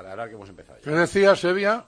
aclarar que hemos empezado ya. ¿Qué decía Sevilla?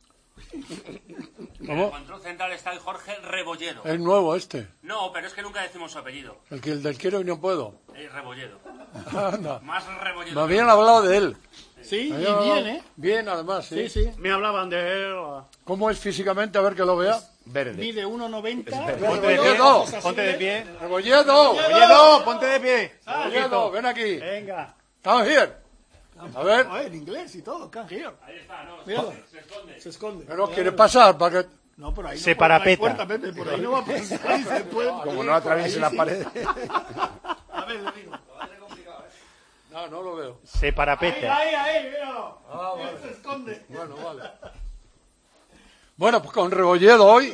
¿Cómo? En el control central está el Jorge Rebolledo. Es nuevo este. No, pero es que nunca decimos su apellido. El del quiero y no puedo. Rebolledo. Anda. Más Rebolledo. Me habían hablado de él. Sí, y bien, ¿eh? Bien, además, sí. Sí, sí. Me hablaban de él. ¿Cómo es físicamente? A ver que lo vea. Verde. Mide 1,90. Ponte de pie. Ponte de pie. Rebolledo. Rebolledo, ponte de pie. Rebolledo, ven aquí. Venga. Come here. A ver. En inglés y todo, come here. Ahí está, no. Míralo. Se esconde. Se esconde. Pero quiere pasar para que... No, por ahí Se no, parapeta. Puerta, Pepe, por ahí no va a pasar. Y se puede... Como no atraviese la pared. A ver, le digo. No, no lo veo. Se parapeta. Ahí, míralo. Vale. Se esconde. Bueno, vale. Bueno, pues con Rebolledo hoy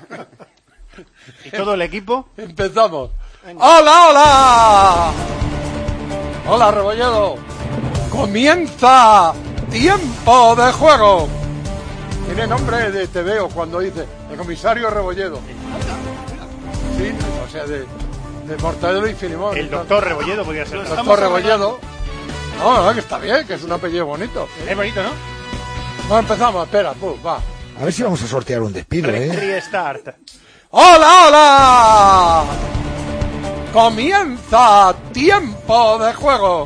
¿Y todo el equipo? empezamos. ¡Hola, hola! Hola, Rebolledo. Comienza Tiempo de Juego. Tiene nombre de TVO cuando dice el comisario Rebolledo. Sí, o sea, de Mortadelo y Filemón. El doctor Rebolledo podría ser. El doctor Rebolledo. No, que está bien, que es un apellido bonito. Es bonito, ¿no? Bueno, empezamos, espera, va. A ver si vamos a sortear un despido, ¿eh? Restart. ¡Hola, hola! Comienza Tiempo de Juego.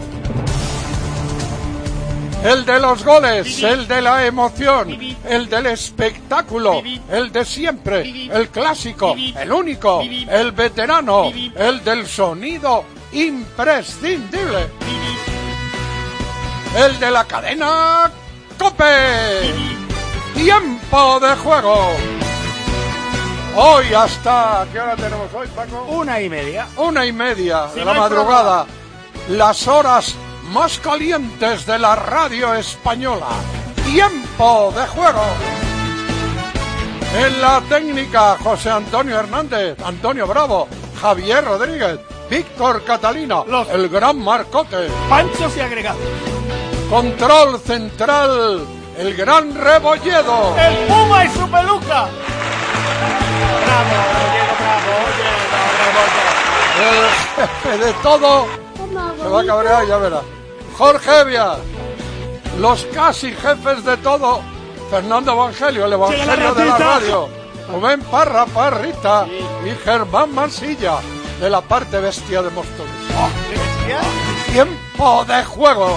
El de los goles, el de la emoción, el del espectáculo, el de siempre, el clásico, el único, el veterano, el del sonido imprescindible. El de la cadena COPE. Tiempo de Juego. Hoy hasta... ¿Qué hora tenemos hoy, Paco? 1:30. 1:30 de la madrugada. Las horas más calientes de la radio española. Tiempo de Juego. En la técnica, José Antonio Hernández, Antonio Bravo, Javier Rodríguez, Víctor Catalina, el gran Marcote. Panchos y agregados. Control central, el gran Rebolledo. El Puma y su peluca. El jefe de todo. Se va a cabrear, ya verá. Jorge Evia. Los casi jefes de todo. Fernando Evangelio, el Evangelio de la radio. Rubén Parra Parrita y Germán Mansilla, de la parte bestia de Móstoles. Tiempo de Juego.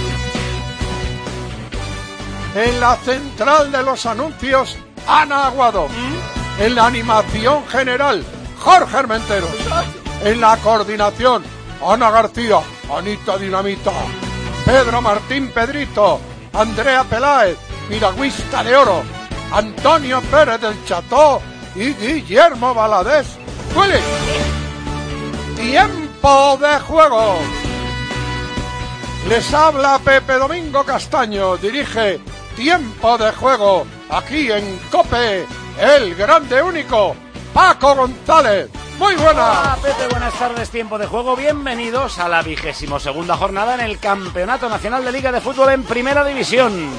En la central de los anuncios, Ana Aguado. En la animación general, Jorge Armenteros. En la coordinación, Ana García, Anita Dinamita, Pedro Martín Pedrito, Andrea Peláez, Piragüista de Oro, Antonio Pérez del Cható y Guillermo Valadez. ¡Willy! Tiempo de Juego. Les habla Pepe Domingo Castaño, dirige Tiempo de Juego, aquí en COPE, el grande único, Paco González. Muy buenas. Hola, Pepe, buenas tardes, Tiempo de Juego. Bienvenidos a la 22ª jornada en el Campeonato Nacional de Liga de Fútbol en Primera División.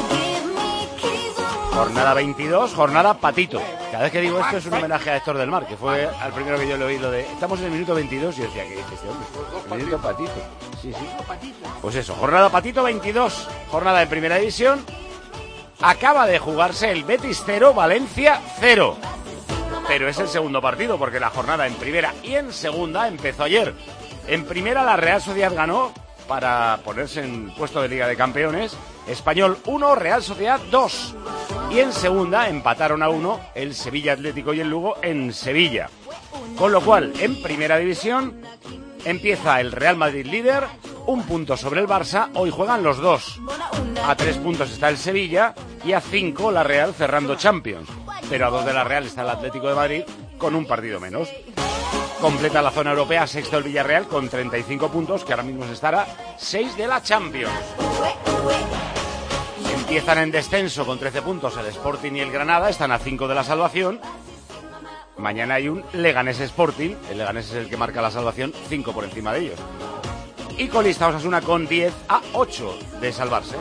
Jornada 22, jornada Patito. Cada vez que digo esto es un homenaje a Héctor del Mar, que fue al primero que yo le oí lo de... Estamos en el minuto 22 y yo decía, ¿qué dice este hombre? El minuto Patito. Sí. Pues eso, jornada Patito 22, jornada en Primera División. Acaba de jugarse el Betis 0, Valencia 0. Pero es el segundo partido porque la jornada en primera y en segunda empezó ayer. En primera la Real Sociedad ganó para ponerse en puesto de Liga de Campeones. Español 1, Real Sociedad 2. Y en segunda empataron a 1 el Sevilla Atlético y el Lugo en Sevilla. Con lo cual, en primera división empieza el Real Madrid líder, 1 punto sobre el Barça. Hoy juegan los dos. A 3 puntos está el Sevilla y a 5 la Real cerrando Champions. Pero a 2 de la Real está el Atlético de Madrid con un partido menos. Completa la zona europea sexto el Villarreal con 35 puntos, que ahora mismo se estará 6 de la Champions. Empiezan en descenso con 13 puntos el Sporting y el Granada, están a 5 de la salvación. Mañana hay un Leganés Sporting, el Leganés es el que marca la salvación, 5 por encima de ellos. Y colista Osasuna con 10 a 8 de salvarse.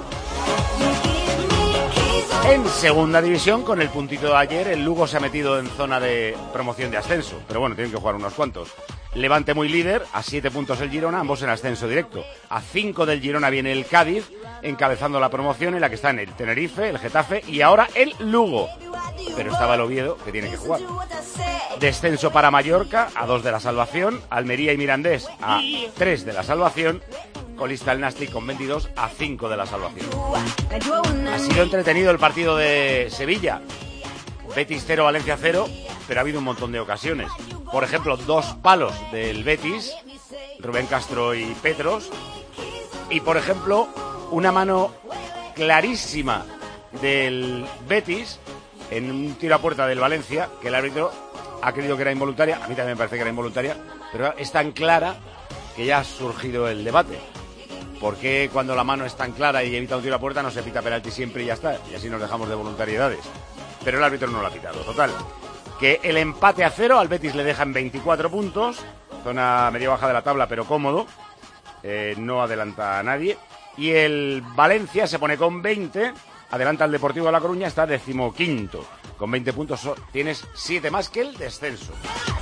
En segunda división, con el puntito de ayer, el Lugo se ha metido en zona de promoción de ascenso. Pero bueno, tienen que jugar unos cuantos. Levante muy líder, a 7 puntos el Girona, ambos en ascenso directo. A 5 del Girona viene el Cádiz, encabezando la promoción, en la que están el Tenerife, el Getafe y ahora el Lugo. Pero estaba el Oviedo, que tiene que jugar. Descenso para Mallorca, a 2 de la salvación. Almería y Mirandés, a 3 de la salvación. Colista el Nastic con 22, a 5 de la salvación. Ha sido entretenido el partido de Sevilla. Betis 0, Valencia 0, pero ha habido un montón de ocasiones. Por ejemplo, 2 palos del Betis, Rubén Castro y Petros. Y, por ejemplo, una mano clarísima del Betis en un tiro a puerta del Valencia, que el árbitro ha creído que era involuntaria. A mí también me parece que era involuntaria, pero es tan clara que ya ha surgido el debate. ¿Por qué cuando la mano es tan clara y evita un tiro a puerta no se pita penalti siempre y ya está? Y así nos dejamos de voluntariedades. Pero el árbitro no lo ha pitado. Total, que el empate a 0 al Betis le dejan 24 puntos, zona media-baja de la tabla, pero cómodo, no adelanta a nadie. Y el Valencia se pone con 20, adelanta al Deportivo de La Coruña, está 15º. Con 20 puntos tienes 7 más que el descenso.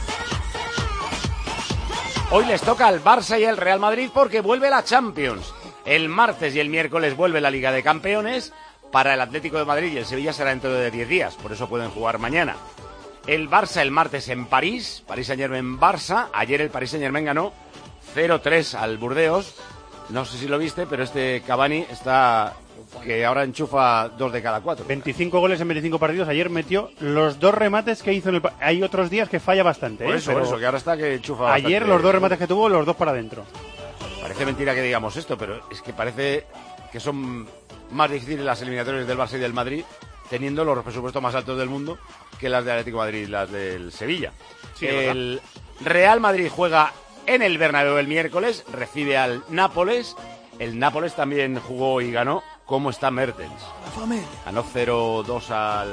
Hoy les toca al Barça y al Real Madrid porque vuelve la Champions. El martes y el miércoles vuelve la Liga de Campeones. Para el Atlético de Madrid y el Sevilla será dentro de 10 días, por eso pueden jugar mañana. El Barça el martes en París, Paris Saint-Germain-Barça. Ayer el Paris Saint-Germain ganó 0-3 al Burdeos. No sé si lo viste, pero este Cavani está que ahora enchufa 2 de cada 4. 25 goles en 25 partidos. Ayer metió los 2 remates que hizo en el... Hay otros días que falla bastante. Por eso, que ahora está que enchufa ayer bastante. Los 2 remates que tuvo, los 2 para adentro. Parece mentira que digamos esto, pero es que parece que son más difíciles las eliminatorias del Barça y del Madrid, teniendo los presupuestos más altos del mundo que las de Atlético de Madrid y las del Sevilla. Sí, el Real Madrid juega en el Bernabéu el miércoles, recibe al Nápoles. El Nápoles también jugó y ganó. ¿Cómo está Mertens? Ganó 0-2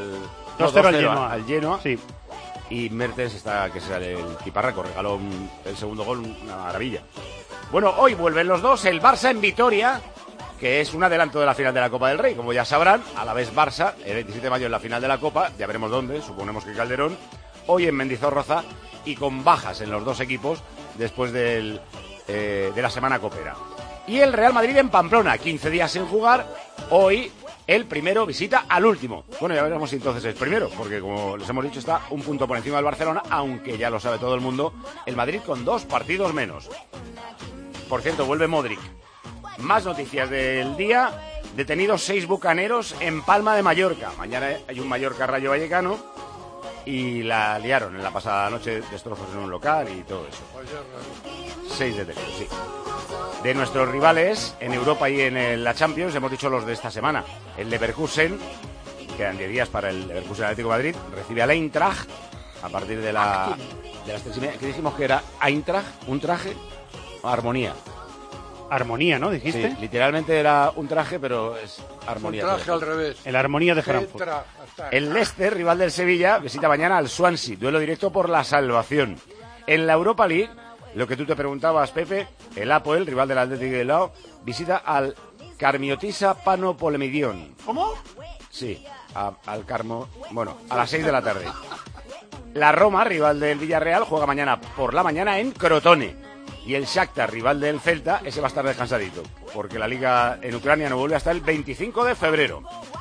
al Genoa. Sí. Y Mertens está que sale el tiparraco, regaló el segundo gol, una maravilla. Bueno, hoy vuelven los dos, el Barça en Vitoria, que es un adelanto de la final de la Copa del Rey, como ya sabrán. A la vez Barça, el 27 de mayo en la final de la Copa, ya veremos dónde, suponemos que Calderón. Hoy en Mendizorroza y con bajas en los dos equipos después de la semana copera. Y el Real Madrid en Pamplona, 15 días sin jugar. Hoy el primero visita al último. Bueno, ya veremos si entonces es primero, porque como les hemos dicho está un punto por encima del Barcelona, aunque ya lo sabe todo el mundo, el Madrid con 2 partidos menos. Por cierto, vuelve Modric. Más noticias del día. Detenidos 6 bucaneros en Palma de Mallorca. Mañana hay un Mallorca-Rayo Vallecano y la liaron en la pasada noche, destrozos en un local y todo eso. 6 detenidos, sí. De nuestros rivales en Europa y en la Champions, hemos dicho los de esta semana. El Leverkusen, quedan 10 días para el Leverkusen Atlético de Madrid, recibe al Eintracht a partir de las 3:30. ¿Qué dijimos que era? ¿Eintracht? ¿Un traje? Armonía. Armonía, ¿no? ¿Dijiste? Sí, literalmente era un traje, pero es armonía. Un traje al revés. El Armonía de Frankfurt. El Leicester, rival del Sevilla, visita mañana al Swansea, duelo directo por la salvación. En la Europa League, lo que tú te preguntabas, Pepe, el Apoel, rival del Athletic de Bilbao, visita al Karmiotissa Panopolimidion. ¿Cómo? Sí, al Carmo, bueno, a las 6 de la tarde. La Roma, rival del Villarreal, juega mañana por la mañana en Crotone. Y el Shakhtar, rival del Celta, ese va a estar descansadito, porque la liga en Ucrania no vuelve hasta el 25 de febrero.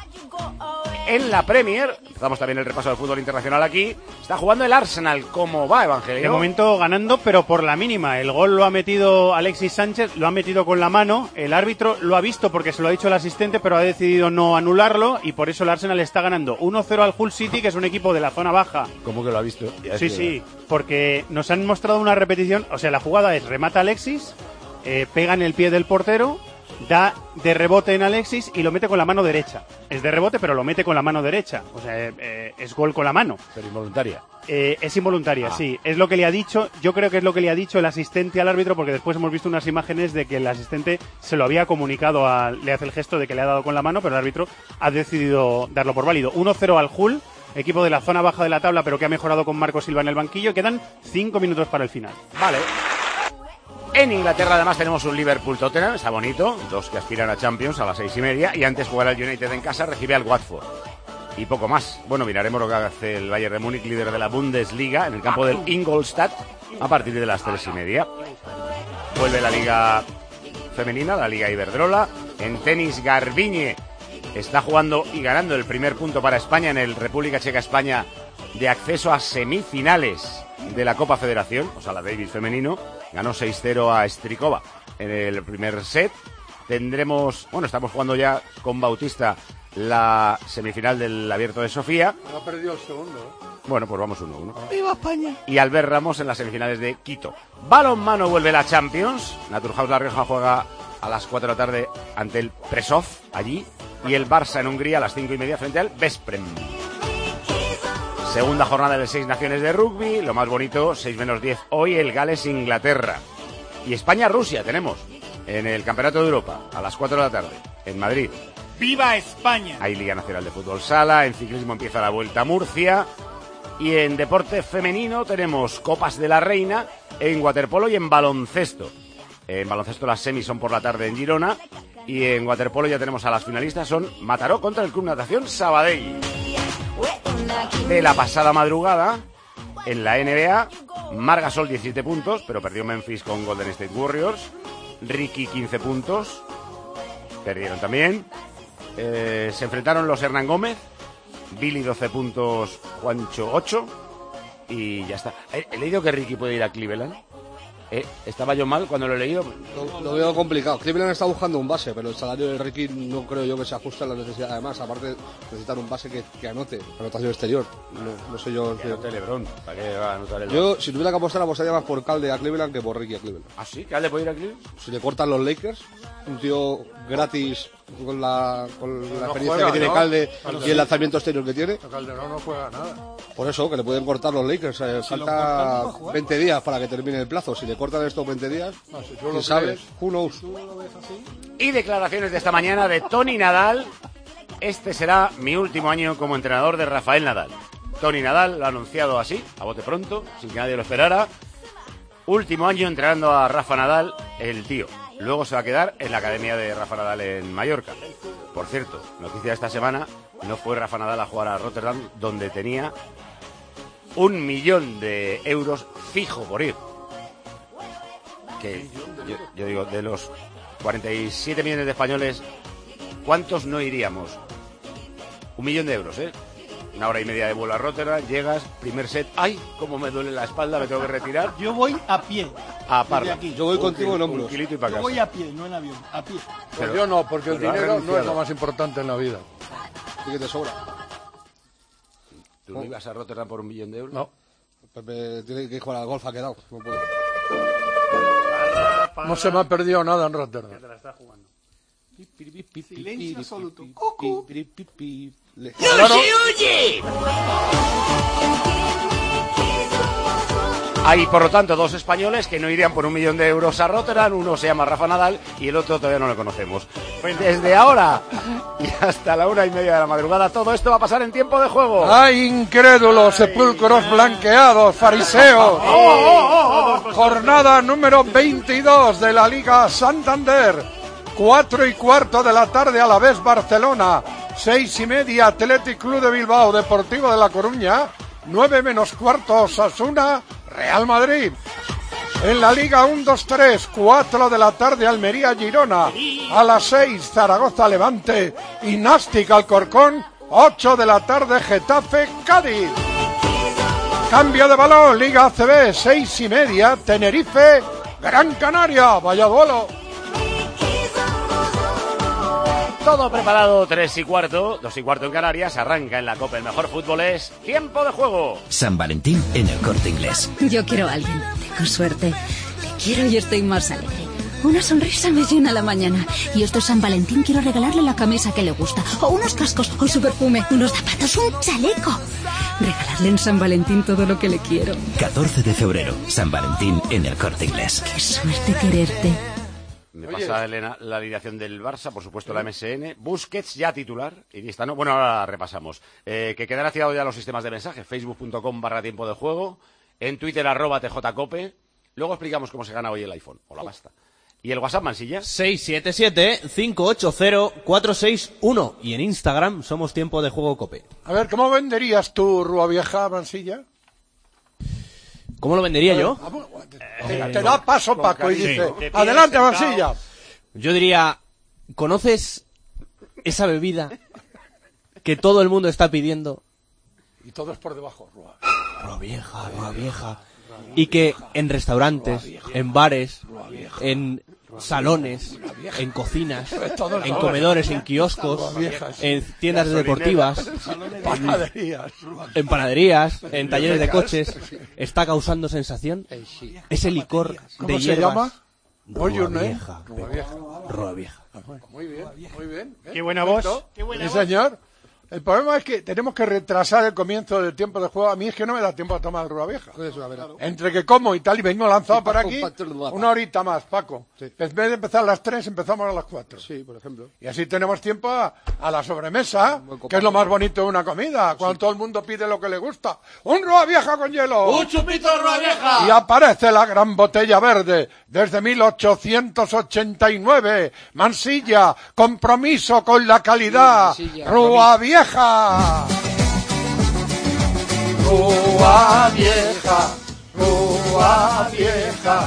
En la Premier, empezamos también el repaso del fútbol internacional aquí, está jugando el Arsenal. ¿Cómo va, Evangelio? De momento ganando, pero por la mínima. El gol lo ha metido Alexis Sánchez, lo ha metido con la mano. El árbitro lo ha visto porque se lo ha dicho el asistente, pero ha decidido no anularlo y por eso el Arsenal está ganando 1-0 al Hull City, que es un equipo de la zona baja. ¿Cómo que lo ha visto? Sí, sí, porque nos han mostrado una repetición. O sea, la jugada es remata Alexis, pega en el pie del portero, da de rebote en Alexis y lo mete con la mano derecha. Es de rebote, pero lo mete con la mano derecha. O sea, es gol con la mano. Pero involuntaria. Es involuntaria, sí. Es lo que le ha dicho, yo creo que es lo que le ha dicho el asistente al árbitro, porque después hemos visto unas imágenes de que el asistente se lo había comunicado, le hace el gesto de que le ha dado con la mano, pero el árbitro ha decidido darlo por válido. 1-0 al Hull, equipo de la zona baja de la tabla, pero que ha mejorado con Marco Silva en el banquillo. Quedan 5 minutos para el final. Vale. En Inglaterra además tenemos un Liverpool-Tottenham, está bonito, dos que aspiran a Champions a las 6:30, y antes jugará el United en casa, recibe al Watford. y poco más. Bueno, miraremos lo que hace el Bayern de Múnich, líder de la Bundesliga, en el campo del Ingolstadt, a partir de las 3:30. Vuelve la Liga Femenina, la Liga Iberdrola. En tenis, Garbiñe está jugando y ganando el primer punto para España en el República Checa-España de acceso a semifinales de la Copa Federación, o sea, la Davis femenino. Ganó 6-0 a Strikova en el primer set. Estamos jugando ya con Bautista la semifinal del Abierto de Sofía. Ha perdido el segundo, Bueno, pues vamos 1-1. ¡Viva España! Y Albert Ramos en las semifinales de Quito. Balonmano vuelve la Champions. Naturhaus La Rioja juega a las 4 de la tarde ante el Presov, allí. Y el Barça en Hungría a las 5:30 frente al Vesprem. Segunda jornada de 6 naciones de rugby. Lo más bonito, 6-10 hoy, el Gales-Inglaterra. Y España-Rusia tenemos en el Campeonato de Europa a las 4 de la tarde en Madrid. ¡Viva España! Hay Liga Nacional de Fútbol Sala, en ciclismo empieza la Vuelta a Murcia y en deporte femenino tenemos Copas de la Reina, en waterpolo y en baloncesto. En baloncesto las semis son por la tarde en Girona y en waterpolo ya tenemos a las finalistas, son Mataró contra el Club Natación Sabadell. De la pasada madrugada, en la NBA, Margasol 17 puntos, pero perdió Memphis con Golden State Warriors. Ricky 15 puntos, perdieron también. Se enfrentaron los Hernán Gómez, Billy 12 puntos, Juancho 8 y ya está. He leído que Ricky puede ir a Cleveland. Estaba yo mal cuando lo he leído. Lo veo complicado. Cleveland está buscando un base, pero el salario de Ricky no creo yo que se ajuste a las necesidades. Además, aparte, necesitan un base que anote, anotación exterior. No sé yo. Que anote LeBron. ¿Para qué va a anotar el Yo, si tuviera que apostar, apostaría más por Calde a Cleveland que por Ricky a Cleveland. ¿Ah, sí? ¿Calde puede ir a Cleveland? Si le cortan los Lakers, un tío gratis con la experiencia juega, que tiene ¿no? Calde Calde y el lanzamiento exterior que tiene. Calderón no juega nada. Por eso, que le pueden cortar los Lakers. Falta 20 días para que termine el plazo. Si le cortan estos 20 días, Si tú lo ¿quién sabe? crees. Who knows? Y declaraciones de esta mañana de Toni Nadal. Este será mi último año como entrenador de Rafael Nadal. Toni Nadal lo ha anunciado así, a bote pronto, sin que nadie lo esperara. Último año entrenando a Rafa Nadal, el tío. Luego se va a quedar en la academia de Rafa Nadal en Mallorca. Por cierto, noticia de esta semana, no fue Rafa Nadal a jugar a Rotterdam, donde tenía 1 millón de euros fijo por ir. Que yo digo, de los 47 millones de españoles, ¿cuántos no iríamos? 1 millón de euros, 1 hora y media de vuelo a Rotterdam, llegas, primer set, ¡ay! Cómo me duele la espalda, me tengo que retirar. Yo voy a pie. A Desde Parla. aquí. Yo voy contigo en hombros. Un kilito y para Yo casa. voy a pie, no en avión, a pie. Pues yo no, porque el Pero has dinero no es renunciado. lo más importante en la vida. ¿Y que te sobra? ¿Tú no ibas a Rotterdam por 1 millón de euros? No. Pepe tiene que jugar al golf, ha quedado. No puede. No se me ha perdido nada en Rotterdam. Te la está jugando. Silencio absoluto. Hay, por lo tanto, 2 españoles que no irían por 1 millón de euros a Rotterdam. Uno se llama Rafa Nadal y el otro todavía no lo conocemos. Desde ahora y hasta la 1:30 de la madrugada, todo esto va a pasar en tiempo de juego. ¡Ay, incrédulos, sepulcros blanqueados, fariseos! Jornada número 22 de la Liga Santander. 4:15 de la tarde, a la vez Barcelona. 6:30 Athletic Club de Bilbao, Deportivo de La Coruña. 9:15 Osasuna, Real Madrid. En la Liga 1-2-3, 4 de la tarde Almería Girona. A las 6 Zaragoza Levante y Nástic Alcorcón. 8 de la tarde Getafe Cádiz. Cambio de balón, Liga ACB, 6:30 Tenerife Gran Canaria. Vaya duelo. Todo preparado, 3:15, 2:15 en Canarias. Arranca en la Copa. El mejor fútbol es tiempo de juego. San Valentín en el Corte Inglés. Yo quiero a alguien. Tengo suerte. Le quiero y estoy más alegre. Una sonrisa me llena la mañana. Y este San Valentín quiero regalarle la camisa que le gusta. O unos cascos, o su perfume, unos zapatos, un chaleco. Regalarle en San Valentín todo lo que le quiero. 14 de febrero, San Valentín en el Corte Inglés. Qué suerte quererte. Me pasa, Elena, la alineación del Barça, por supuesto la MSN. Busquets ya titular, Iniesta no. Bueno, ahora repasamos. Que quedan activados ya los sistemas de mensaje. Facebook.com/tiempo de juego. En Twitter @tjcope. Luego explicamos cómo se gana hoy el iPhone o la pasta. ¿Y el WhatsApp, Mansilla? 677-580-461. Y en Instagram somos Tiempo de Juego Cope. A ver, ¿cómo venderías tu Rúa Vieja, Mansilla? ¿Cómo lo vendería yo? Te da paso Paco y dice, adelante, Mansilla. Yo diría, ¿conoces esa bebida que todo el mundo está pidiendo? Y todo es por debajo, Rúa. Rúa Vieja. Y que en restaurantes, en bares, en salones, en cocinas, en comedores, en kioscos, en tiendas deportivas, en panaderías, en talleres de coches, está causando sensación ese licor de hierbas. ¿Cómo se llama? Rúa Vieja. Muy bien. Qué buena voz. Sí, señor. El problema es que tenemos que retrasar el comienzo del tiempo de juego. A mí es que no me da tiempo a tomar Rúa Vieja. Entre que como y tal y vengo lanzado para aquí, una horita más, Paco. Sí. En vez de empezar a las 3, empezamos a las 4. Sí, por ejemplo. Y así tenemos tiempo a la sobremesa, que es lo más bonito de una comida, cuando todo el mundo pide lo que le gusta. ¡Un Rúa Vieja con hielo! ¡Un chupito de Rúa Vieja! Y aparece la gran botella verde, desde 1889. Mansilla, compromiso con la calidad. Rúa Vieja. Rúa Vieja, Rúa Vieja.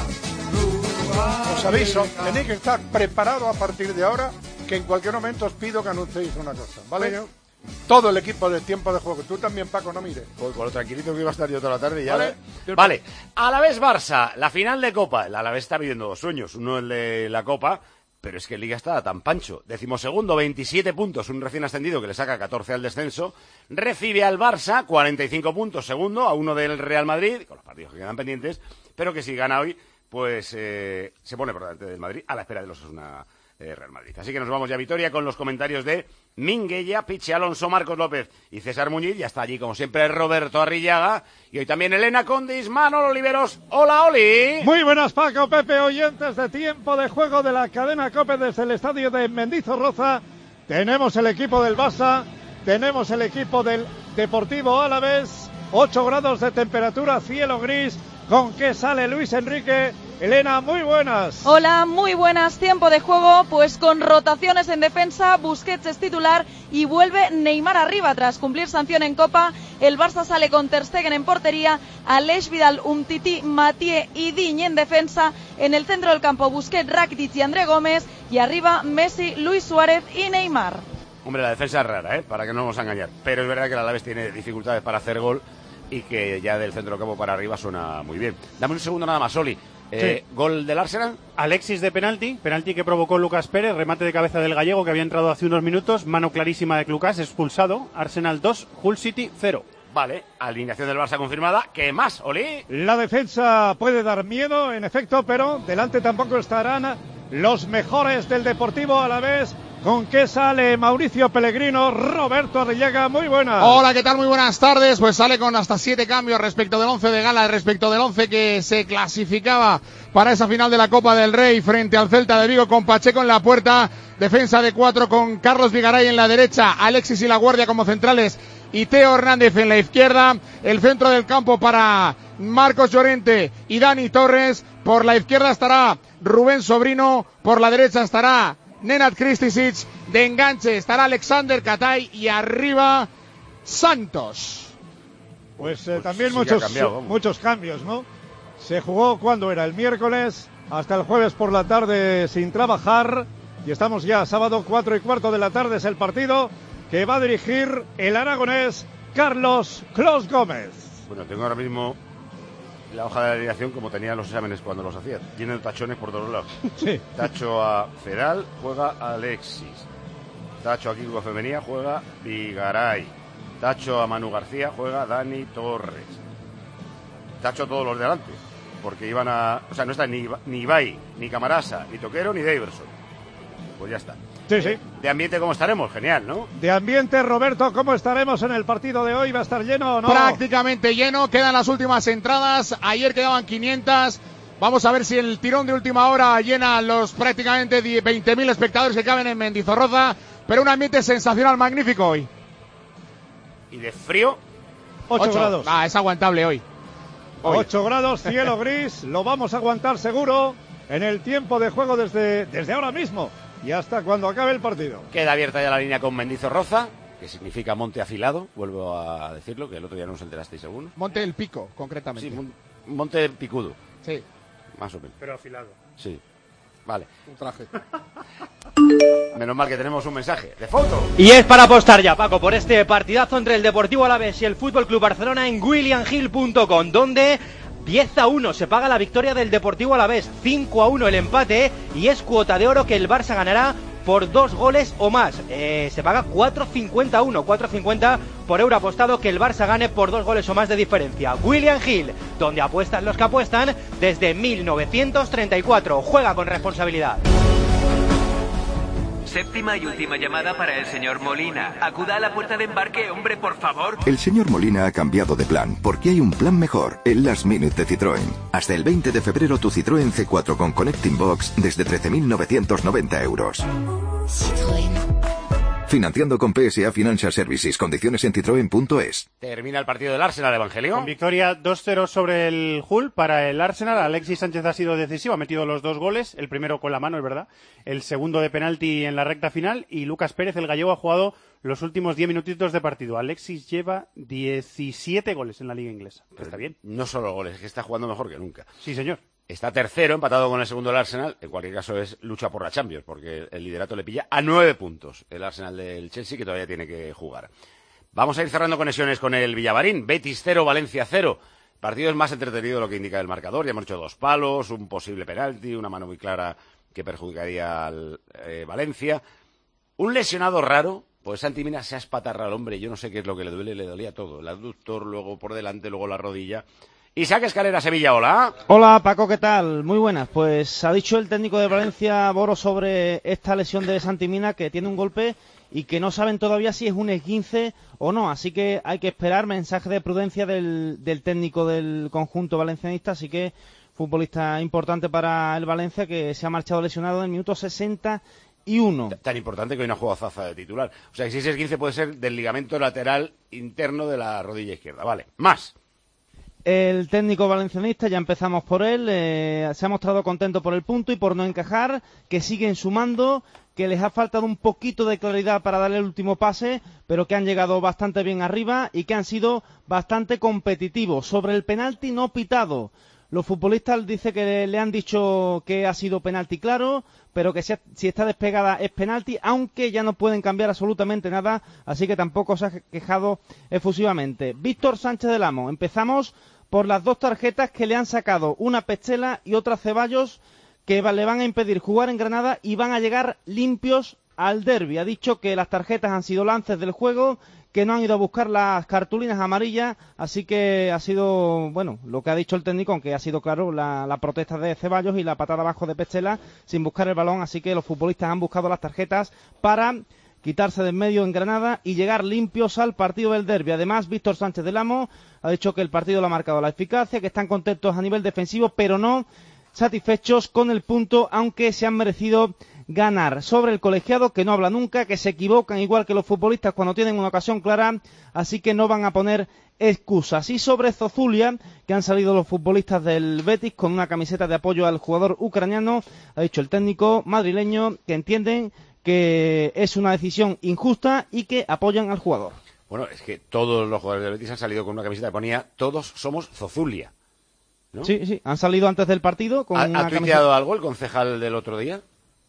Os aviso, tenéis que estar preparados a partir de ahora, que en cualquier momento os pido que anunciéis una cosa, ¿vale? Todo el equipo de Tiempo de Juego. Tú también, Paco, no mires. Pues con lo tranquilito que iba a estar yo toda la tarde y ya... Vale. Alavés-Barça, la final de Copa. El Alavés está viviendo dos sueños. Uno el de la Copa, pero es que Liga está tan pancho. 12º, 27 puntos, un recién ascendido que le saca 14 al descenso. Recibe al Barça, 45 puntos, segundo, a uno del Real Madrid, con los partidos que quedan pendientes, pero que si gana hoy, pues se pone por delante del Madrid, a la espera de los Osasuna Real Madrid. Así que nos vamos ya a Vitoria con los comentarios de Minguella, Pichi Alonso, Marcos López y César Muñiz. Ya está allí, como siempre, Roberto Arrillaga. Y hoy también Elena Condis, Manolo Oliveros. ¡Hola, Oli! Muy buenas, Paco, Pepe, oyentes de Tiempo de Juego de la cadena COPE desde el estadio de Mendizorroza. Tenemos el equipo del Barça, tenemos el equipo del Deportivo Alavés. 8 grados de temperatura, cielo gris. ¿Con qué sale Luis Enrique? Elena, muy buenas. Hola, muy buenas. Tiempo de juego, pues con rotaciones en defensa, Busquets es titular y vuelve Neymar arriba tras cumplir sanción en Copa. El Barça sale con Ter Stegen en portería, Aleix, Vidal, Umtiti, Mathieu y Digne en defensa. En el centro del campo, Busquets, Rakitic y André Gómez. Y arriba, Messi, Luis Suárez y Neymar. Hombre, la defensa es rara, para que no nos vamos a engañar. Pero es verdad que el Alavés tiene dificultades para hacer gol y que ya del centro del campo para arriba suena muy bien. Dame un segundo nada más, Oli. Sí. ¿Gol del Arsenal? Alexis de penalti que provocó Lucas Pérez, remate de cabeza del gallego que había entrado hace unos minutos, mano clarísima de Lucas, expulsado. Arsenal 2, Hull City 0. Vale, alineación del Barça confirmada. ¿Qué más, Oli? La defensa puede dar miedo, en efecto, pero delante tampoco estarán los mejores del Deportivo Alavés. ¿Con qué sale Mauricio Pellegrino? Roberto Arrillaga, muy buenas. Hola, ¿qué tal? Muy buenas tardes. Pues sale con hasta 7 cambios respecto del 11 de gala, respecto del 11 que se clasificaba para esa final de la Copa del Rey frente al Celta de Vigo, con Pacheco en la puerta, defensa de 4 con Carlos Vigaray en la derecha, Alexis y La Guardia como centrales y Teo Hernández en la izquierda, el centro del campo para Marcos Llorente y Dani Torres, por la izquierda estará Rubén Sobrino, por la derecha estará Nenad Kristisic, de enganche estará Alexander Katay y arriba Santos. Pues también muchos cambios, ¿no? Se jugó, ¿cuándo era? El miércoles, hasta el jueves por la tarde sin trabajar, y estamos ya sábado 4:15 de la tarde, es el partido que va a dirigir el aragonés Carlos Clos Gómez. Bueno, tengo ahora mismo la hoja de la alineación como tenía los exámenes cuando los hacía, tienen tachones por todos lados. Sí. Tacho a Fedal, juega Alexis. Tacho a Kiko Femenía, juega Vigaray. Tacho a Manu García, juega Dani Torres. Tacho a todos los de delante, porque iban a... O sea, no está ni Ibai, ni Camarasa, ni Toquero, ni Daverson. Pues ya está. Sí, sí. De ambiente, ¿cómo estaremos? Genial, ¿no? De ambiente, Roberto, ¿cómo estaremos en el partido de hoy? ¿Va a estar lleno o no? Prácticamente lleno, quedan las últimas entradas. Ayer quedaban 500. Vamos a ver si el tirón de última hora llena los prácticamente 20.000 espectadores que caben en Mendizorroza. Pero un ambiente sensacional, magnífico hoy. ¿Y de frío? 8 grados. Es aguantable hoy. 8 grados, cielo gris, lo vamos a aguantar seguro. en el tiempo de juego desde ahora mismo y hasta cuando acabe el partido. Queda abierta ya la línea con Mendizorroza, que significa monte afilado, vuelvo a decirlo, que el otro día no os enterasteis según. Monte del Pico, concretamente. Sí, monte picudo. Sí. Más o menos. Pero afilado. Sí. Vale. Un traje. Menos mal que tenemos un mensaje de foto. Y es para apostar ya, Paco, por este partidazo entre el Deportivo Alavés y el Fútbol Club Barcelona en williamhill.com, donde 10-1 se paga la victoria del Deportivo Alavés, 5-1 el empate y es cuota de oro que el Barça ganará por 2 goles o más. Se paga 4.51 por euro apostado que el Barça gane por 2 goles o más de diferencia. William Hill, donde apuestan los que apuestan desde 1934. Juega con responsabilidad. Séptima y última llamada para el señor Molina. Acuda a la puerta de embarque, hombre, por favor. El señor Molina ha cambiado de plan, porque hay un plan mejor, el Last Minute de Citroën. Hasta el 20 de febrero tu Citroën C4 con Connecting Box desde 13.990 euros. Citroën. Financiando con PSA Financial Services. Condiciones en citroen.es. Termina el partido del Arsenal, Evangelio. Con victoria 2-0 sobre el Hull para el Arsenal. Alexis Sánchez ha sido decisivo, ha metido los 2 goles. El primero con la mano, es verdad. El segundo de penalti en la recta final. Y Lucas Pérez, el gallego, ha jugado los últimos 10 minutitos de partido. Alexis lleva 17 goles en la liga inglesa. Pero está bien. No solo goles, es que está jugando mejor que nunca. Sí, señor. Está tercero, empatado con el segundo del Arsenal. En cualquier caso es lucha por la Champions, porque el liderato le pilla a 9 puntos. El Arsenal del Chelsea, que todavía tiene que jugar. Vamos a ir cerrando conexiones con el Villamarín. Betis 0, Valencia 0. Partido es más entretenido de lo que indica el marcador. Ya hemos hecho 2 palos, un posible penalti, una mano muy clara que perjudicaría al Valencia. Un lesionado raro, pues Santi Mina se ha espatarrado al hombre. Yo no sé qué es lo que le duele, le dolía todo. El aductor, luego por delante, luego la rodilla. Isaac Escalera, Sevilla, hola. Hola Paco, ¿qué tal? Muy buenas. Pues ha dicho el técnico de Valencia, Boro, sobre esta lesión de Santi Mina, que tiene un golpe y que no saben todavía si es un esguince o no. Así que hay que esperar mensaje de prudencia del técnico del conjunto valencianista. Así que futbolista importante para el Valencia, que se ha marchado lesionado en el minuto 61. Tan importante que hoy no ha jugado Zaza de titular. O sea, que si ese esguince puede ser del ligamento lateral interno de la rodilla izquierda. Vale, más. El técnico valencianista, ya empezamos por él, se ha mostrado contento por el punto y por no encajar, que siguen sumando, que les ha faltado un poquito de claridad para darle el último pase, pero que han llegado bastante bien arriba y que han sido bastante competitivos. Sobre el penalti no pitado, los futbolistas dicen que le han dicho que ha sido penalti claro, pero que si está despegada es penalti, aunque ya no pueden cambiar absolutamente nada, así que tampoco se ha quejado efusivamente. Víctor Sánchez del Amo, empezamos por las 2 tarjetas que le han sacado, una Petzela y otra Ceballos, que le van a impedir jugar en Granada y van a llegar limpios al derbi. Ha dicho que las tarjetas han sido lances del juego, que no han ido a buscar las cartulinas amarillas, así que ha sido, bueno, lo que ha dicho el técnico, aunque ha sido claro la protesta de Ceballos y la patada abajo de Petzela sin buscar el balón, así que los futbolistas han buscado las tarjetas para quitarse de en medio en Granada y llegar limpios al partido del derbi. Además, Víctor Sánchez del Amo ha dicho que el partido lo ha marcado la eficacia, que están contentos a nivel defensivo, pero no satisfechos con el punto, aunque se han merecido ganar. Sobre el colegiado, que no habla nunca, que se equivocan igual que los futbolistas cuando tienen una ocasión clara, así que no van a poner excusas. Y sobre Zozulia, que han salido los futbolistas del Betis con una camiseta de apoyo al jugador ucraniano, ha dicho el técnico madrileño que entienden que es una decisión injusta y que apoyan al jugador. Bueno, es que todos los jugadores del Betis han salido con una camiseta que ponía "Todos somos Zozulia", ¿no? Sí, han salido antes del partido con una ¿Ha tuiteado algo el concejal del otro día?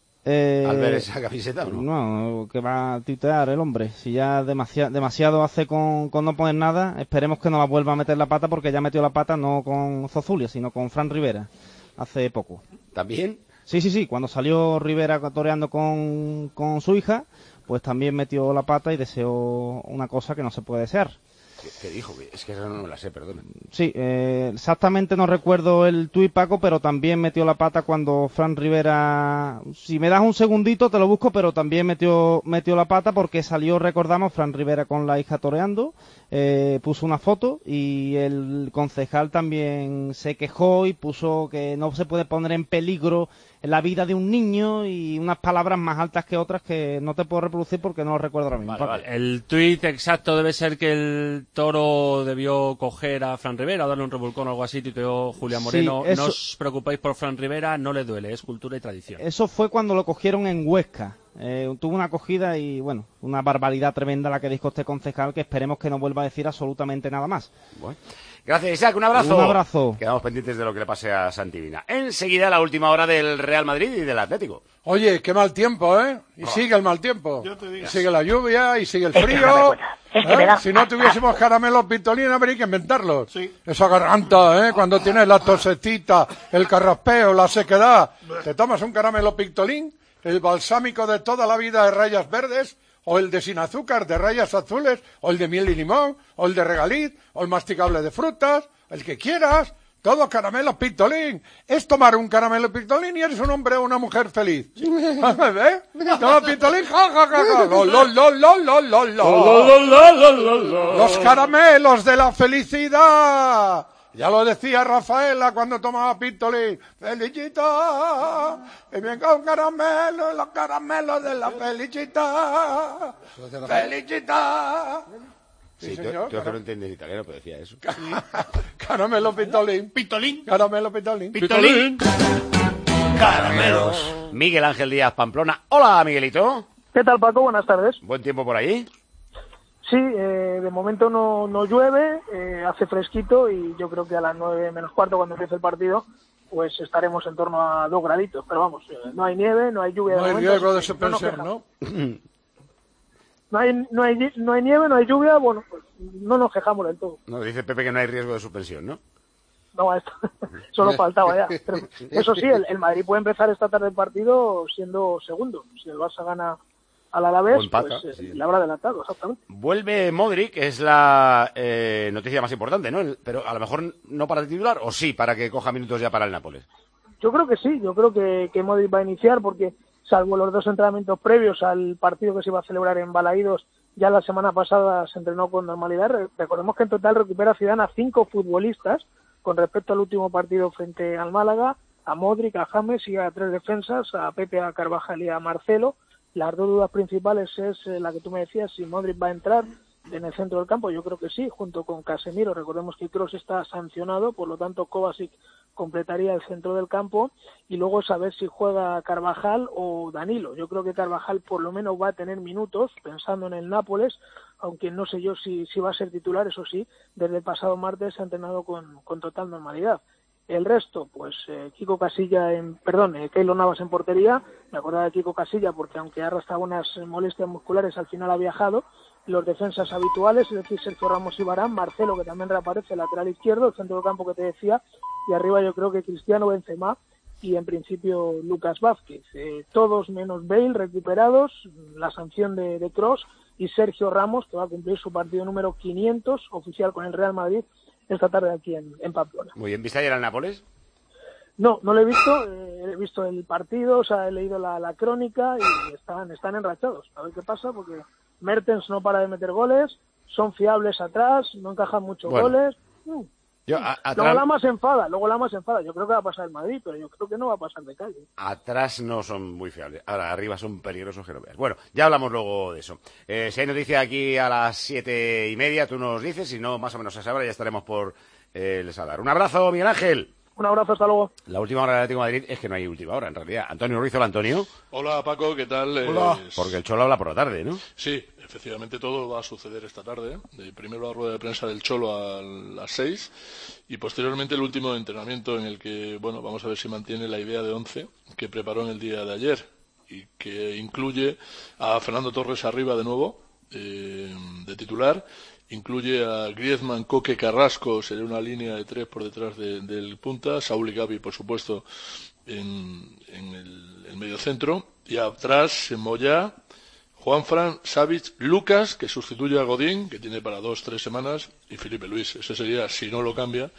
¿Al ver esa camiseta o no? No, que va a tuitear el hombre. Si ya demasiado hace con no poner nada, esperemos que no la vuelva a meter la pata, porque ya metió la pata no con Zozulia, sino con Fran Rivera, hace poco. ¿También? Sí, cuando salió Rivera toreando con su hija, pues también metió la pata y deseó una cosa que no se puede desear. ¿Qué dijo? Es que esa no me la sé, perdón. Sí, exactamente no recuerdo el tuit, Paco, pero también metió la pata cuando Fran Rivera... Si me das un segundito te lo busco, pero también metió la pata porque salió, recordamos, Fran Rivera con la hija toreando, puso una foto y el concejal también se quejó y puso que no se puede poner en peligro la vida de un niño y unas palabras más altas que otras que no te puedo reproducir porque no lo recuerdo ahora mismo. El tuit exacto debe ser que el Toro debió coger a Fran Rivera o darle un revolcón o algo así, tuiteó Julián Moreno. Sí, eso... No os preocupéis por Fran Rivera, no le duele, es cultura y tradición. Eso fue cuando lo cogieron en Huesca. Tuvo una acogida y, bueno, una barbaridad tremenda la que dijo este concejal, que esperemos que no vuelva a decir absolutamente nada más. Bueno. Gracias, Isaac, un abrazo. Un abrazo. Quedamos pendientes de lo que le pase a Santivina. Enseguida la última hora del Real Madrid y del Atlético. Oye, qué mal tiempo, ¿eh? Y sigue el mal tiempo. Y sigue la lluvia, y sigue el frío. Si no tuviésemos caramelos Pistolín, habría que inventarlos. Sí. Esa garganta, ¿eh? Cuando tienes la tosecita, el carraspeo, la sequedad. Te tomas un caramelo Pictolín, el balsámico de toda la vida de rayas verdes, o el de sin azúcar de rayas azules, o el de miel y limón, o el de regaliz, o el masticable de frutas, el que quieras. Todo caramelo Pictolín. Es tomar un caramelo Pictolín y eres un hombre o una mujer feliz. ¿Eh? Toma Pictolín, ja, ja, ja, ja. Los caramelos de la felicidad. Ya lo decía Rafaela cuando tomaba Pictolín. Felicita, y venga un caramelo, los caramelos de la felicidad. Felicita. Sí, tú es que no entiendes italiano, pero decía eso. Caramelo Pictolín. Pictolín. Caramelo Pictolín. Pictolín. Caramelos. Miguel Ángel Díaz, Pamplona. Hola, Miguelito. ¿Qué tal, Paco? Buenas tardes. Buen tiempo por allí. Sí, de momento no llueve, hace fresquito y yo creo que a las 9 menos cuarto, cuando empiece el partido, pues estaremos en torno a 2 graditos. Pero vamos, no hay nieve, no hay lluvia. No hay riesgo de suspensión, ¿no? No hay nieve, no hay lluvia, bueno, pues no nos quejamos del todo. No, dice Pepe que no hay riesgo de suspensión, ¿no? No, esto solo faltaba ya. Pero eso sí, el Madrid puede empezar esta tarde el partido siendo segundo. Si el Barça gana al Alavés, pues sí, le habrá adelantado, exactamente. Vuelve Modric, es la noticia más importante, ¿no? Pero a lo mejor no para titular, o sí, para que coja minutos ya para el Nápoles. Yo creo que sí, yo creo que Modric va a iniciar porque, salvo los 2 entrenamientos previos al partido que se iba a celebrar en Balaídos, ya la semana pasada se entrenó con normalidad. Recordemos que en total recupera Zidane a 5 futbolistas con respecto al último partido frente al Málaga, a Modric, a James y a 3 defensas, a Pepe, a Carvajal y a Marcelo. Las 2 dudas principales es la que tú me decías, si Modric va a entrar en el centro del campo. Yo creo que sí, junto con Casemiro. Recordemos que Kroos está sancionado, por lo tanto Kovacic completaría el centro del campo, y luego saber si juega Carvajal o Danilo. Yo creo que Carvajal por lo menos va a tener minutos, pensando en el Nápoles, aunque no sé yo si va a ser titular. Eso sí, desde el pasado martes se ha entrenado con total normalidad. El resto, pues Kiko Casilla, Keylor Navas en portería. Me acordaba de Kiko Casilla porque, aunque arrastra unas molestias musculares, al final ha viajado. Los defensas habituales, es decir, Sergio Ramos y Varane, Marcelo, que también reaparece, lateral izquierdo, el centro del campo que te decía, y arriba yo creo que Cristiano, Benzema y en principio Lucas Vázquez. Todos menos Bale recuperados, la sanción de Kroos y Sergio Ramos, que va a cumplir su partido número 500 oficial con el Real Madrid esta tarde aquí en Pamplona. Muy bien, ¿viste ayer al Nápoles? No lo he visto, he visto el partido, o sea, he leído la crónica y están enrachados. A ver qué pasa, porque Mertens no para de meter goles, son fiables atrás, no encajan muchos goles. Luego la más enfada. Yo creo que va a pasar el Madrid, pero yo creo que no va a pasar de calle. Atrás no son muy fiables. Ahora, arriba son peligrosos que no veas. Bueno, ya hablamos luego de eso. Si hay noticia aquí a las 7:30, tú nos dices. Si no, más o menos a esa hora ya estaremos por les hablar. Un abrazo, Miguel Ángel. Un abrazo, hasta luego. La última hora del Atlético de Madrid es que no hay última hora, en realidad. Antonio Ruiz, hola, Antonio. Hola, Paco, ¿qué tal? Hola. Porque el Cholo habla por la tarde, ¿no? Sí, efectivamente todo va a suceder esta tarde. Primero la rueda de prensa del Cholo a las 6 y posteriormente el último entrenamiento en el que, bueno, vamos a ver si mantiene la idea de 11 que preparó en el día de ayer y que incluye a Fernando Torres arriba de nuevo, de titular. Incluye a Griezmann, Coque, Carrasco, sería una línea de 3 por detrás del punta, Saúl y Gavi, por supuesto, en el mediocentro, y atrás Moyá, Juanfran, Savic, Lucas, que sustituye a Godín, que tiene para 2-3 semanas, y Felipe Luis. Ese sería, si no lo cambia,